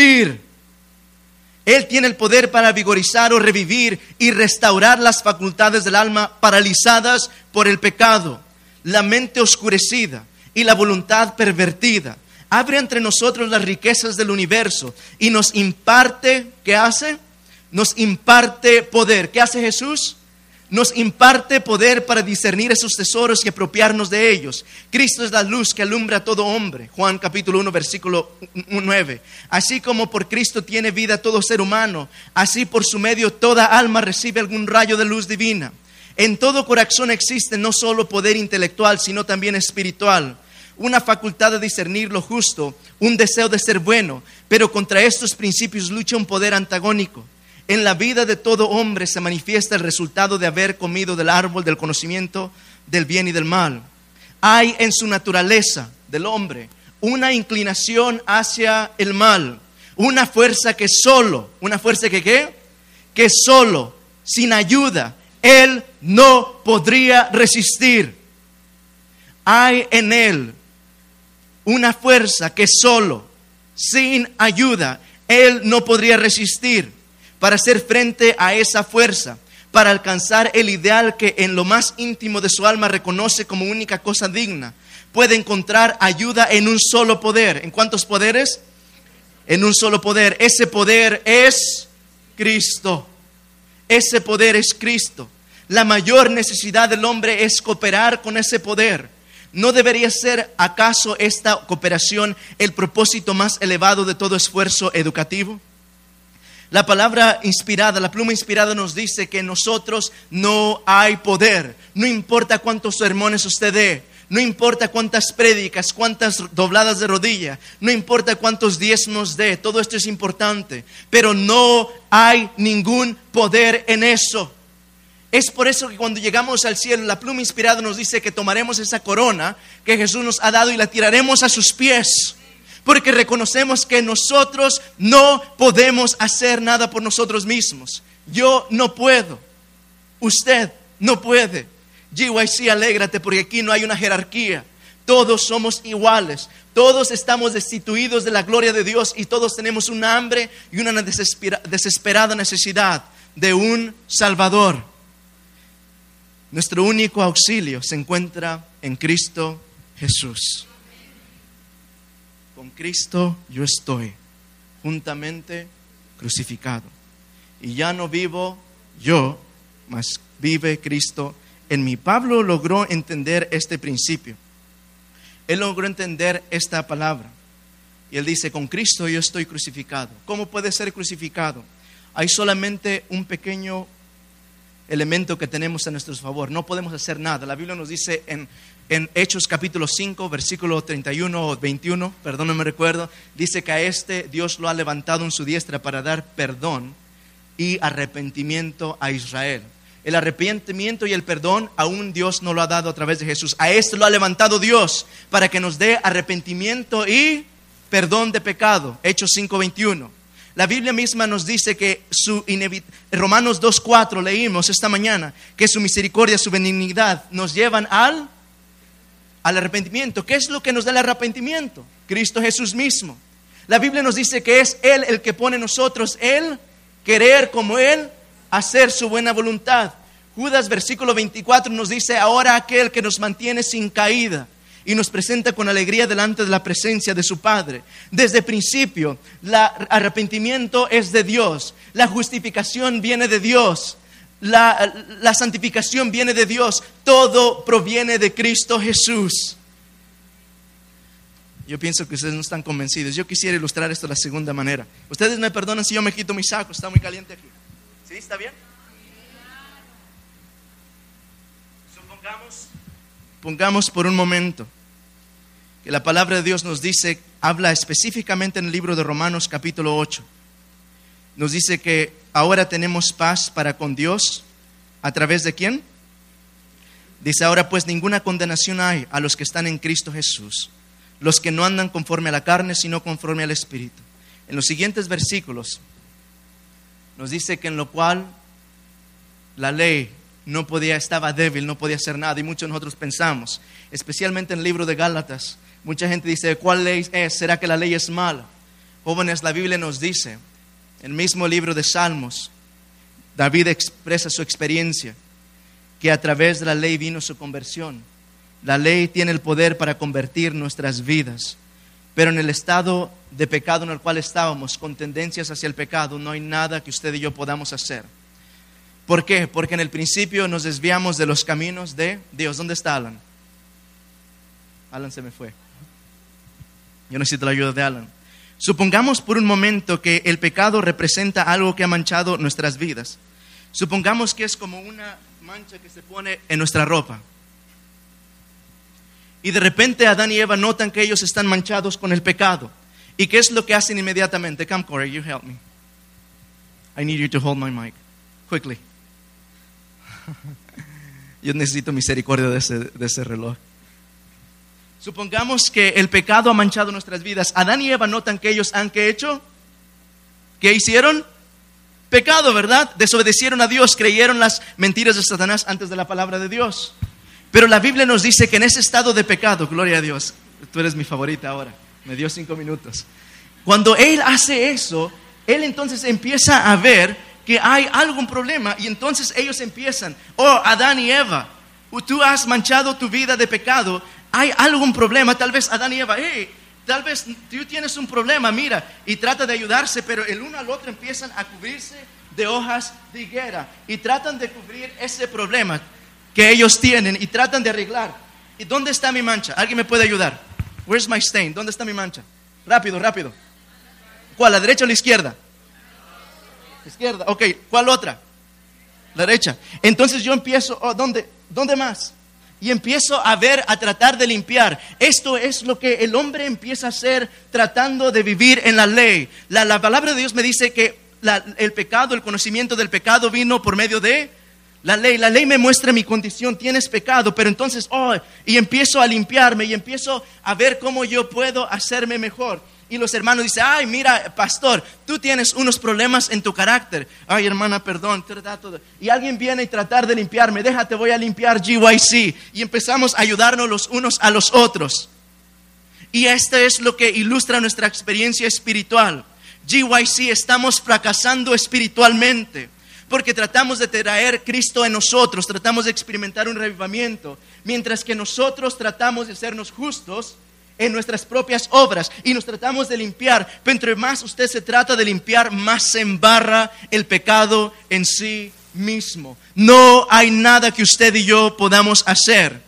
Él tiene el poder para vigorizar o revivir y restaurar las facultades del alma paralizadas por el pecado, la mente oscurecida y la voluntad pervertida. Abre entre nosotros las riquezas del universo y nos imparte, ¿qué hace? Nos imparte poder. ¿Qué hace Jesús? nos imparte poder para discernir esos tesoros y apropiarnos de ellos. Cristo es la luz que alumbra a todo hombre. Juan capítulo 1, versículo 9. Así como por Cristo tiene vida todo ser humano, así por su medio toda alma recibe algún rayo de luz divina. En todo corazón existe no solo poder intelectual, sino también espiritual. Una facultad de discernir lo justo, un deseo de ser bueno, pero contra estos principios lucha un poder antagónico. En la vida de todo hombre se manifiesta el resultado de haber comido del árbol del conocimiento del bien y del mal. Hay en su naturaleza del hombre una inclinación hacia el mal, una fuerza que solo, que solo, sin ayuda, él no podría resistir. Hay en él una fuerza que solo, sin ayuda, él no podría resistir. Para hacer frente a esa fuerza, para alcanzar el ideal que en lo más íntimo de su alma reconoce como única cosa digna, puede encontrar ayuda en un solo poder. ¿En cuántos poderes? En un solo poder. Ese poder es Cristo. Ese poder es Cristo. La mayor necesidad del hombre es cooperar con ese poder. ¿No debería ser acaso esta cooperación el propósito más elevado de todo esfuerzo educativo? La palabra inspirada, la pluma inspirada nos dice que en nosotros no hay poder. No importa cuántos sermones usted dé, no importa cuántas prédicas, cuántas dobladas de rodilla, no importa cuántos diezmos dé, todo esto es importante, pero no hay ningún poder en eso. Es por eso que cuando llegamos al cielo, la pluma inspirada nos dice que tomaremos esa corona que Jesús nos ha dado y la tiraremos a sus pies. Porque reconocemos que nosotros no podemos hacer nada por nosotros mismos. Yo no puedo. Usted no puede. GYC, alégrate porque aquí no hay una jerarquía. Todos somos iguales. Todos estamos destituidos de la gloria de Dios y todos tenemos un hambre y una desesperada necesidad de un Salvador. Nuestro único auxilio se encuentra en Cristo Jesús. Con Cristo yo estoy juntamente crucificado. Y ya no vivo yo, mas vive Cristo en mí. Pablo logró entender este principio. Él logró entender esta palabra. Y él dice, con Cristo yo estoy crucificado. ¿Cómo puede ser crucificado? Hay solamente un pequeño elemento que tenemos a nuestro favor. No podemos hacer nada. La Biblia nos dice en Hechos capítulo 5, versículo 31 o 21, perdón, no me recuerdo, dice que a este Dios lo ha levantado en su diestra para dar perdón y arrepentimiento a Israel. El arrepentimiento y el perdón aún Dios no lo ha dado a través de Jesús. A este lo ha levantado Dios para que nos dé arrepentimiento y perdón de pecado. Hechos 5, 21. La Biblia misma nos dice que Romanos 2:4 leímos esta mañana, que su misericordia, su benignidad nos llevan al arrepentimiento. ¿Qué es lo que nos da el arrepentimiento? Cristo Jesús mismo. La Biblia nos dice que es Él el que pone en nosotros el querer como Él, hacer su buena voluntad. Judas versículo 24 nos dice, ahora aquel que nos mantiene sin caída y nos presenta con alegría delante de la presencia de su Padre. Desde el principio, el arrepentimiento es de Dios, la justificación viene de Dios, la santificación viene de Dios, todo proviene de Cristo Jesús. Yo pienso que ustedes no están convencidos. Yo quisiera ilustrar esto de la segunda manera. Ustedes me perdonan si yo me quito mi saco, está muy caliente aquí. ¿Sí? ¿Está bien? Pongamos por un momento que la palabra de Dios nos dice, habla específicamente en el libro de Romanos capítulo 8. Nos dice que ahora tenemos paz para con Dios. ¿A través de quién? Dice, ahora pues ninguna condenación hay a los que están en Cristo Jesús, los que no andan conforme a la carne, sino conforme al Espíritu. En los siguientes versículos nos dice que en lo cual la ley estaba débil, no podía hacer nada. Y muchos de nosotros pensamos, especialmente en el libro de Gálatas, mucha gente dice, ¿cuál ley es? ¿Será que la ley es mala? Jóvenes, la Biblia nos dice, en el mismo libro de Salmos, David expresa su experiencia, que a través de la ley vino su conversión. La ley tiene el poder para convertir nuestras vidas, pero en el estado de pecado en el cual estábamos, con tendencias hacia el pecado, no hay nada que usted y yo podamos hacer. ¿Por qué? Porque en el principio nos desviamos de los caminos de Dios. ¿Dónde está Alan? Alan se me fue. Yo necesito la ayuda de Alan. Supongamos por un momento que el pecado representa algo que ha manchado nuestras vidas. Supongamos que es como una mancha que se pone en nuestra ropa. Y de repente Adán y Eva notan que ellos están manchados con el pecado. ¿Y qué es lo que hacen inmediatamente? Come, Corey, you help me. I need you to hold my mic. Quickly. Yo necesito misericordia de ese reloj. Supongamos que el pecado ha manchado nuestras vidas. Adán y Eva notan que ellos han ¿qué hecho? ¿Qué hicieron? Pecado, ¿verdad? Desobedecieron a Dios, creyeron las mentiras de Satanás antes de la palabra de Dios. Pero la Biblia nos dice que en ese estado de pecado, gloria a Dios, tú eres mi favorita ahora, me dio 5 minutos. Cuando Él hace eso, Él entonces empieza a ver que hay algún problema y entonces ellos empiezan, Adán y Eva, tú has manchado tu vida de pecado, hay algún problema, tal vez Adán y Eva, tal vez tú tienes un problema, mira, y trata de ayudarse, pero el uno al otro empiezan a cubrirse de hojas de higuera y tratan de cubrir ese problema que ellos tienen y tratan de arreglar. ¿Y dónde está mi mancha? ¿Alguien me puede ayudar? Where's my stain? ¿Dónde está mi mancha? Rápido. ¿Cuál? ¿La derecha o la izquierda? Izquierda, ok. ¿Cuál otra? La derecha. Entonces yo empiezo, ¿dónde más? Y empiezo a tratar de limpiar. Esto es lo que el hombre empieza a hacer tratando de vivir en la ley. La palabra de Dios me dice que el pecado, el conocimiento del pecado vino por medio de la ley. La ley me muestra mi condición, tienes pecado, pero entonces, y empiezo a limpiarme y empiezo a ver cómo yo puedo hacerme mejor. Y los hermanos dicen, mira, pastor, tú tienes unos problemas en tu carácter. Ay, hermana, perdón. Y alguien viene y tratar de limpiarme. Déjate, voy a limpiar GYC. Y empezamos a ayudarnos los unos a los otros. Y esto es lo que ilustra nuestra experiencia espiritual. GYC, estamos fracasando espiritualmente. Porque tratamos de traer Cristo en nosotros. Tratamos de experimentar un revivamiento. Mientras que nosotros tratamos de hacernos justos en nuestras propias obras y nos tratamos de limpiar, pero entre más usted se trata de limpiar, más se embarra el pecado en sí mismo. No hay nada que usted y yo podamos hacer.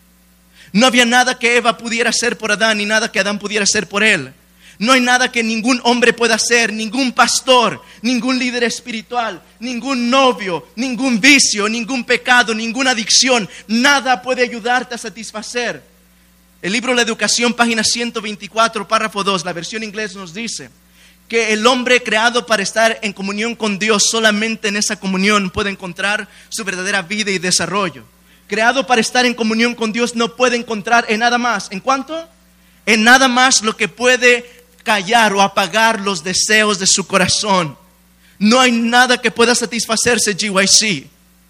No había nada que Eva pudiera hacer por Adán, ni nada que Adán pudiera hacer por él. No hay nada que ningún hombre pueda hacer, ningún pastor, ningún líder espiritual, ningún novio, ningún vicio, ningún pecado, ninguna adicción. Nada puede ayudarte a satisfacer. El libro La Educación, página 124, párrafo 2, la versión inglesa nos dice que el hombre creado para estar en comunión con Dios, solamente en esa comunión puede encontrar su verdadera vida y desarrollo. Creado para estar en comunión con Dios, no puede encontrar en nada más. ¿En cuánto? En nada más lo que puede callar o apagar los deseos de su corazón. No hay nada que pueda satisfacerse, GYC.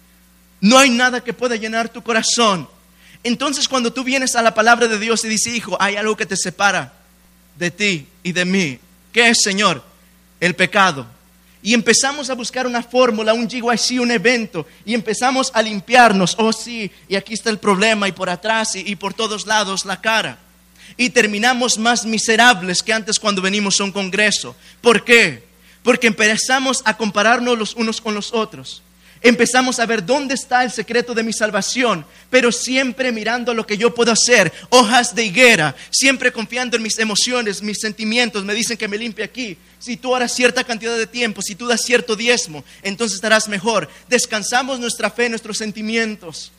No hay nada que pueda llenar tu corazón. Entonces cuando tú vienes a la palabra de Dios y dices, hijo, hay algo que te separa de ti y de mí. ¿Qué es, Señor? El pecado. Y empezamos a buscar una fórmula, un GYC, un evento, y empezamos a limpiarnos. Sí, y aquí está el problema, y por atrás y por todos lados la cara. Y terminamos más miserables que antes cuando venimos a un congreso. ¿Por qué? Porque empezamos a compararnos los unos con los otros. Empezamos a ver dónde está el secreto de mi salvación, pero siempre mirando lo que yo puedo hacer, hojas de higuera, siempre confiando en mis emociones, mis sentimientos. Me dicen que me limpie aquí. Si tú harás cierta cantidad de tiempo, si tú das cierto diezmo, entonces estarás mejor. Descansamos nuestra fe, nuestros sentimientos,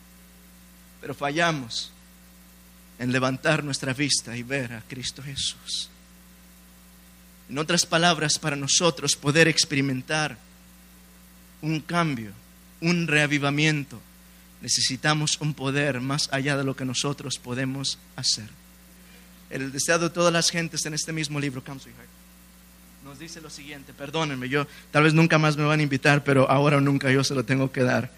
pero fallamos en levantar nuestra vista y ver a Cristo Jesús. En otras palabras, para nosotros poder experimentar un cambio, un reavivamiento, necesitamos un poder más allá de lo que nosotros podemos hacer. El deseo de todas las gentes en este mismo libro, nos dice lo siguiente. Perdónenme, yo tal vez nunca más me van a invitar, pero ahora o nunca yo se lo tengo que dar.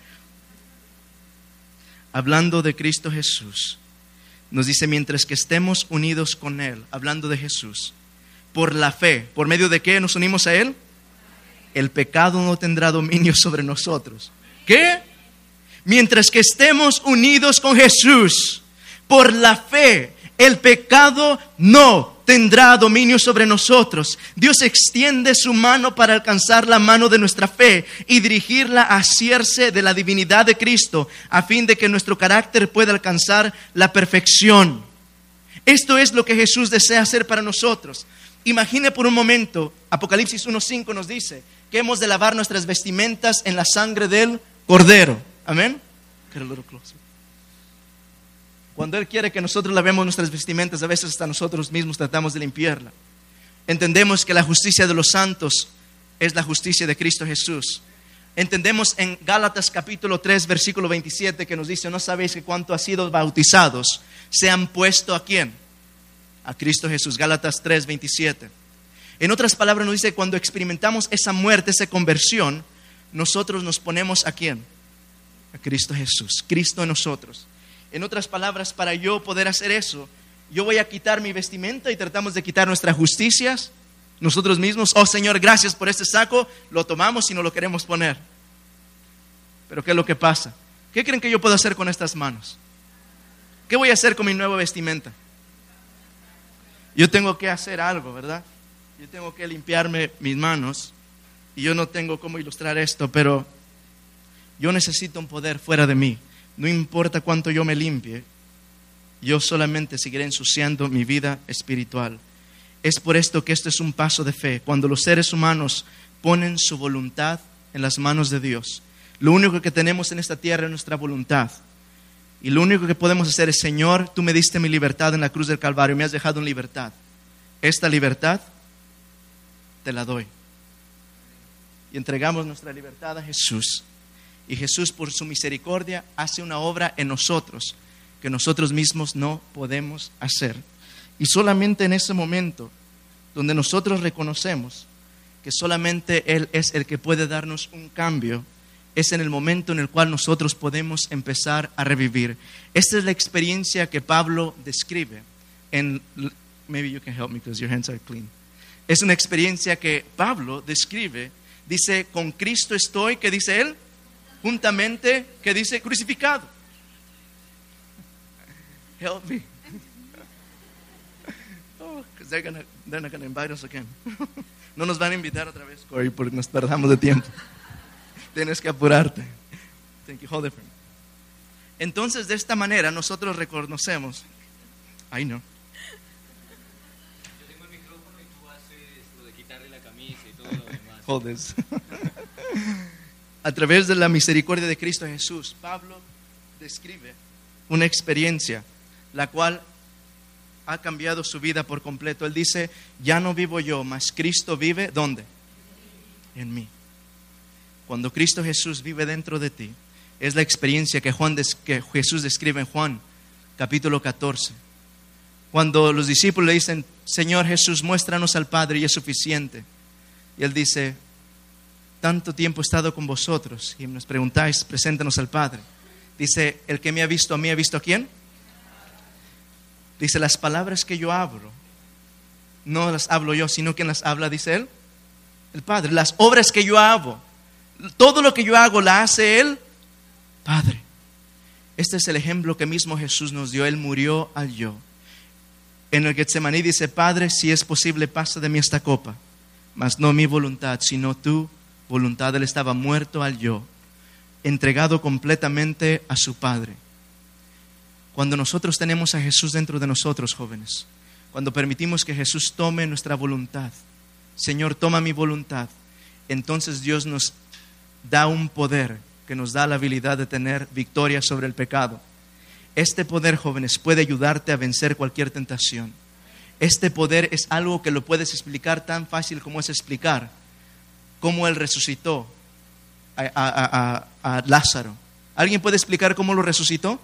Hablando de Cristo Jesús, nos dice, mientras que estemos unidos con Él, hablando de Jesús, por la fe, ¿por medio de qué nos unimos a Él? El pecado no tendrá dominio sobre nosotros. ¿Qué? Mientras que estemos unidos con Jesús, por la fe, el pecado no tendrá dominio sobre nosotros. Dios extiende su mano para alcanzar la mano de nuestra fe y dirigirla a asirse de la divinidad de Cristo, a fin de que nuestro carácter pueda alcanzar la perfección. Esto es lo que Jesús desea hacer para nosotros. Imagine por un momento, Apocalipsis 1:5 nos dice que hemos de lavar nuestras vestimentas en la sangre del Cordero. Amén. Cuando Él quiere que nosotros lavemos nuestras vestimentas, a veces hasta nosotros mismos tratamos de limpiarla. Entendemos que la justicia de los santos es la justicia de Cristo Jesús. Entendemos en Gálatas capítulo 3 versículo 27 que nos dice: ¿no sabéis que cuanto han sido bautizados se han puesto a quién? A Cristo Jesús. Gálatas 3, 27. En otras palabras nos dice: cuando experimentamos esa muerte, esa conversión, nosotros nos ponemos a quién? A Cristo Jesús. Cristo en nosotros. En otras palabras, para yo poder hacer eso, yo voy a quitar mi vestimenta y tratamos de quitar nuestras justicias nosotros mismos. Oh Señor, gracias por este saco. Lo tomamos y no lo queremos poner. Pero ¿qué es lo que pasa? ¿Qué creen que yo puedo hacer con estas manos? ¿Qué voy a hacer con mi nueva vestimenta? Yo tengo que hacer algo, ¿verdad? Yo tengo que limpiarme mis manos. Y yo no tengo cómo ilustrar esto, pero yo necesito un poder fuera de mí. No importa cuánto yo me limpie, yo solamente seguiré ensuciando mi vida espiritual. Es por esto que esto es un paso de fe. Cuando los seres humanos ponen su voluntad en las manos de Dios, lo único que tenemos en esta tierra es nuestra voluntad. Y lo único que podemos hacer es: Señor, tú me diste mi libertad en la cruz del Calvario, me has dejado en libertad. Esta libertad te la doy. Y entregamos nuestra libertad a Jesús. Y Jesús, por su misericordia, hace una obra en nosotros que nosotros mismos no podemos hacer. Y solamente en ese momento donde nosotros reconocemos que solamente Él es el que puede darnos un cambio, es en el momento en el cual nosotros podemos empezar a revivir. Esta es la experiencia que Pablo describe en... Maybe you can help me because your hands are clean. Es una experiencia que Pablo describe. Dice: con Cristo estoy, ¿qué dice él? Juntamente, ¿qué dice? Crucificado. Help me. Oh, because they're not gonna invite us again. No nos van a invitar otra vez, Corey, porque nos perdamos de tiempo. Tienes que apurarte. Thank you. Hold it for me. Entonces, de esta manera, nosotros reconocemos. Ay, no. Yo tengo el micrófono y tú haces lo de quitarle la camisa y todo lo demás. Hold this. A través de la misericordia de Cristo Jesús, Pablo describe una experiencia la cual ha cambiado su vida por completo. Él dice: ya no vivo yo, mas Cristo vive, ¿dónde? En mí. Cuando Cristo Jesús vive dentro de ti, es la experiencia que Jesús describe en Juan capítulo 14. Cuando los discípulos le dicen: Señor Jesús, muéstranos al Padre y es suficiente. Y Él dice: tanto tiempo he estado con vosotros y nos preguntáis, preséntanos al Padre. Dice: el que me ha visto a mí, ¿ha visto a quién? Dice: las palabras que yo hablo, no las hablo yo, sino quien las habla, dice Él, el Padre. Las obras que yo hago, todo lo que yo hago, la hace el Padre. Este es el ejemplo que mismo Jesús nos dio. Él murió al yo. En el Getsemaní dice: Padre, si es posible, pasa de mí esta copa, mas no mi voluntad, sino tu voluntad. Él estaba muerto al yo, entregado completamente a su Padre. Cuando nosotros tenemos a Jesús dentro de nosotros, jóvenes, cuando permitimos que Jesús tome nuestra voluntad, Señor, toma mi voluntad, entonces Dios nos da un poder que nos da la habilidad de tener victoria sobre el pecado. Este poder, jóvenes, puede ayudarte a vencer cualquier tentación. Este poder es algo que lo puedes explicar tan fácil como es explicar cómo Él resucitó a Lázaro. ¿Alguien puede explicar cómo lo resucitó?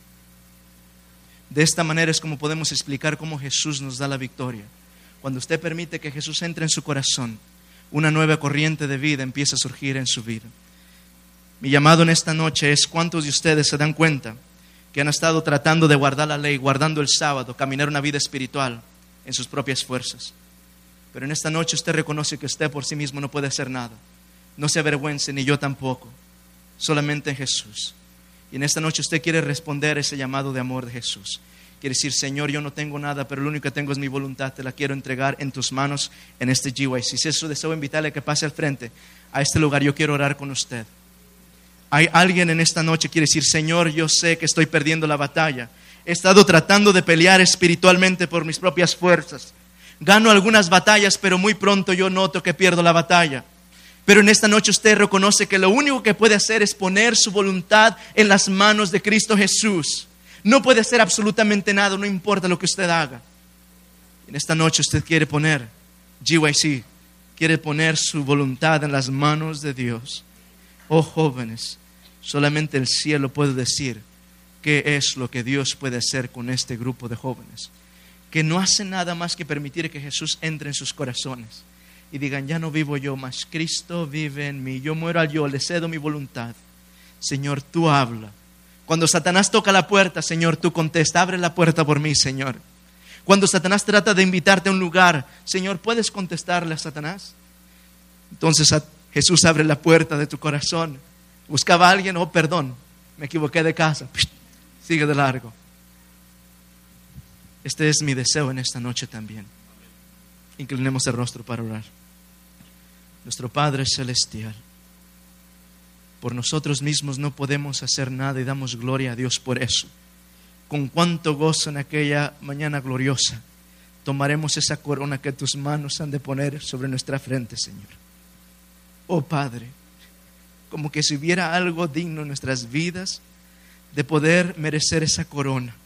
De esta manera es como podemos explicar cómo Jesús nos da la victoria. Cuando usted permite que Jesús entre en su corazón, una nueva corriente de vida empieza a surgir en su vida. Mi llamado en esta noche es: ¿cuántos de ustedes se dan cuenta que han estado tratando de guardar la ley, guardando el sábado, caminar una vida espiritual en sus propias fuerzas? Pero en esta noche usted reconoce que usted por sí mismo no puede hacer nada. No se avergüence, ni yo tampoco. Solamente en Jesús. Y en esta noche usted quiere responder a ese llamado de amor de Jesús. quiere decir, Señor, yo no tengo nada, pero lo único que tengo es mi voluntad, te la quiero entregar en tus manos en este GYC. Si es su deseo, invitarle a que pase al frente a este lugar, yo quiero orar con usted. Hay alguien en esta noche que quiere decir, Señor, yo sé que estoy perdiendo la batalla. He estado tratando de pelear espiritualmente por mis propias fuerzas. Gano algunas batallas, pero muy pronto yo noto que pierdo la batalla. Pero en esta noche usted reconoce que lo único que puede hacer es poner su voluntad en las manos de Cristo Jesús. No puede hacer absolutamente nada, no importa lo que usted haga. En esta noche usted quiere poner, GYC, quiere poner su voluntad en las manos de Dios. Oh jóvenes, solamente el cielo puede decir qué es lo que Dios puede hacer con este grupo de jóvenes, que no hacen nada más que permitir que Jesús entre en sus corazones y digan, ya no vivo yo, mas Cristo vive en mí. Yo muero al yo, le cedo mi voluntad. Señor, tú habla. Cuando Satanás toca la puerta, Señor, tú contesta, abre la puerta por mí, Señor. Cuando Satanás trata de invitarte a un lugar, Señor, ¿puedes contestarle a Satanás? Entonces Jesús abre la puerta de tu corazón. Buscaba a alguien, oh perdón, me equivoqué de casa. Sigue de largo. Este es mi deseo en esta noche también. Inclinemos el rostro para orar. Nuestro Padre Celestial, por nosotros mismos no podemos hacer nada y damos gloria a Dios por eso. Con cuánto gozo en aquella mañana gloriosa tomaremos esa corona que tus manos han de poner sobre nuestra frente, Señor. Oh Padre, como que si hubiera algo digno en nuestras vidas de poder merecer esa corona.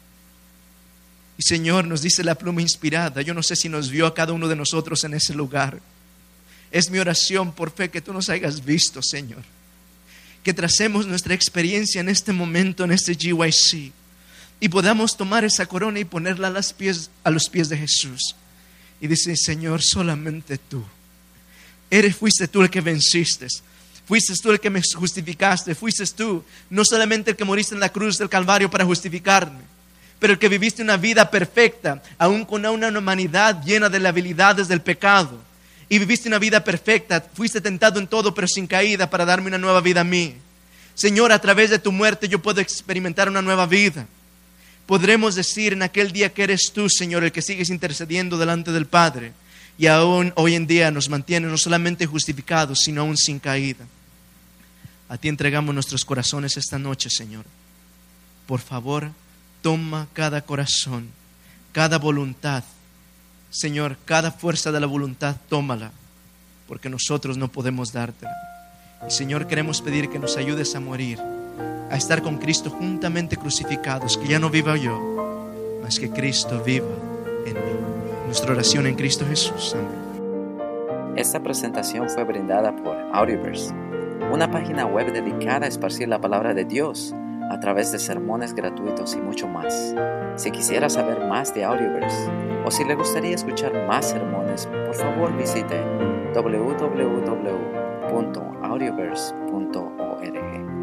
Y Señor, nos dice la pluma inspirada, yo no sé si nos vio a cada uno de nosotros en ese lugar. Es mi oración por fe que tú nos hayas visto, Señor. Que tracemos nuestra experiencia en este momento, en este GYC, y podamos tomar esa corona y ponerla a los pies de Jesús. Y dice, Señor, solamente tú. Fuiste tú el que venciste. Fuiste tú el que me justificaste. Fuiste tú, no solamente el que moriste en la cruz del Calvario para justificarme, pero el que viviste una vida perfecta, aún con una humanidad llena de las habilidades del pecado. Y viviste una vida perfecta, fuiste tentado en todo, pero sin caída, para darme una nueva vida a mí. Señor, a través de tu muerte yo puedo experimentar una nueva vida. Podremos decir en aquel día que eres tú, Señor, el que sigues intercediendo delante del Padre. Y aún hoy en día nos mantiene no solamente justificados, sino aún sin caída. A ti entregamos nuestros corazones esta noche, Señor. Por favor, toma cada corazón, cada voluntad. Señor, cada fuerza de la voluntad, tómala, porque nosotros no podemos dártela. Y Señor, queremos pedir que nos ayudes a morir, a estar con Cristo juntamente crucificados, que ya no viva yo, mas que Cristo viva en mí. Nuestra oración en Cristo Jesús. Amén. Esta presentación fue brindada por Audioverse, una página web dedicada a esparcir la palabra de Dios a través de sermones gratuitos y mucho más. Si quisiera saber más de Audioverse o si le gustaría escuchar más sermones, por favor visite www.audioverse.org.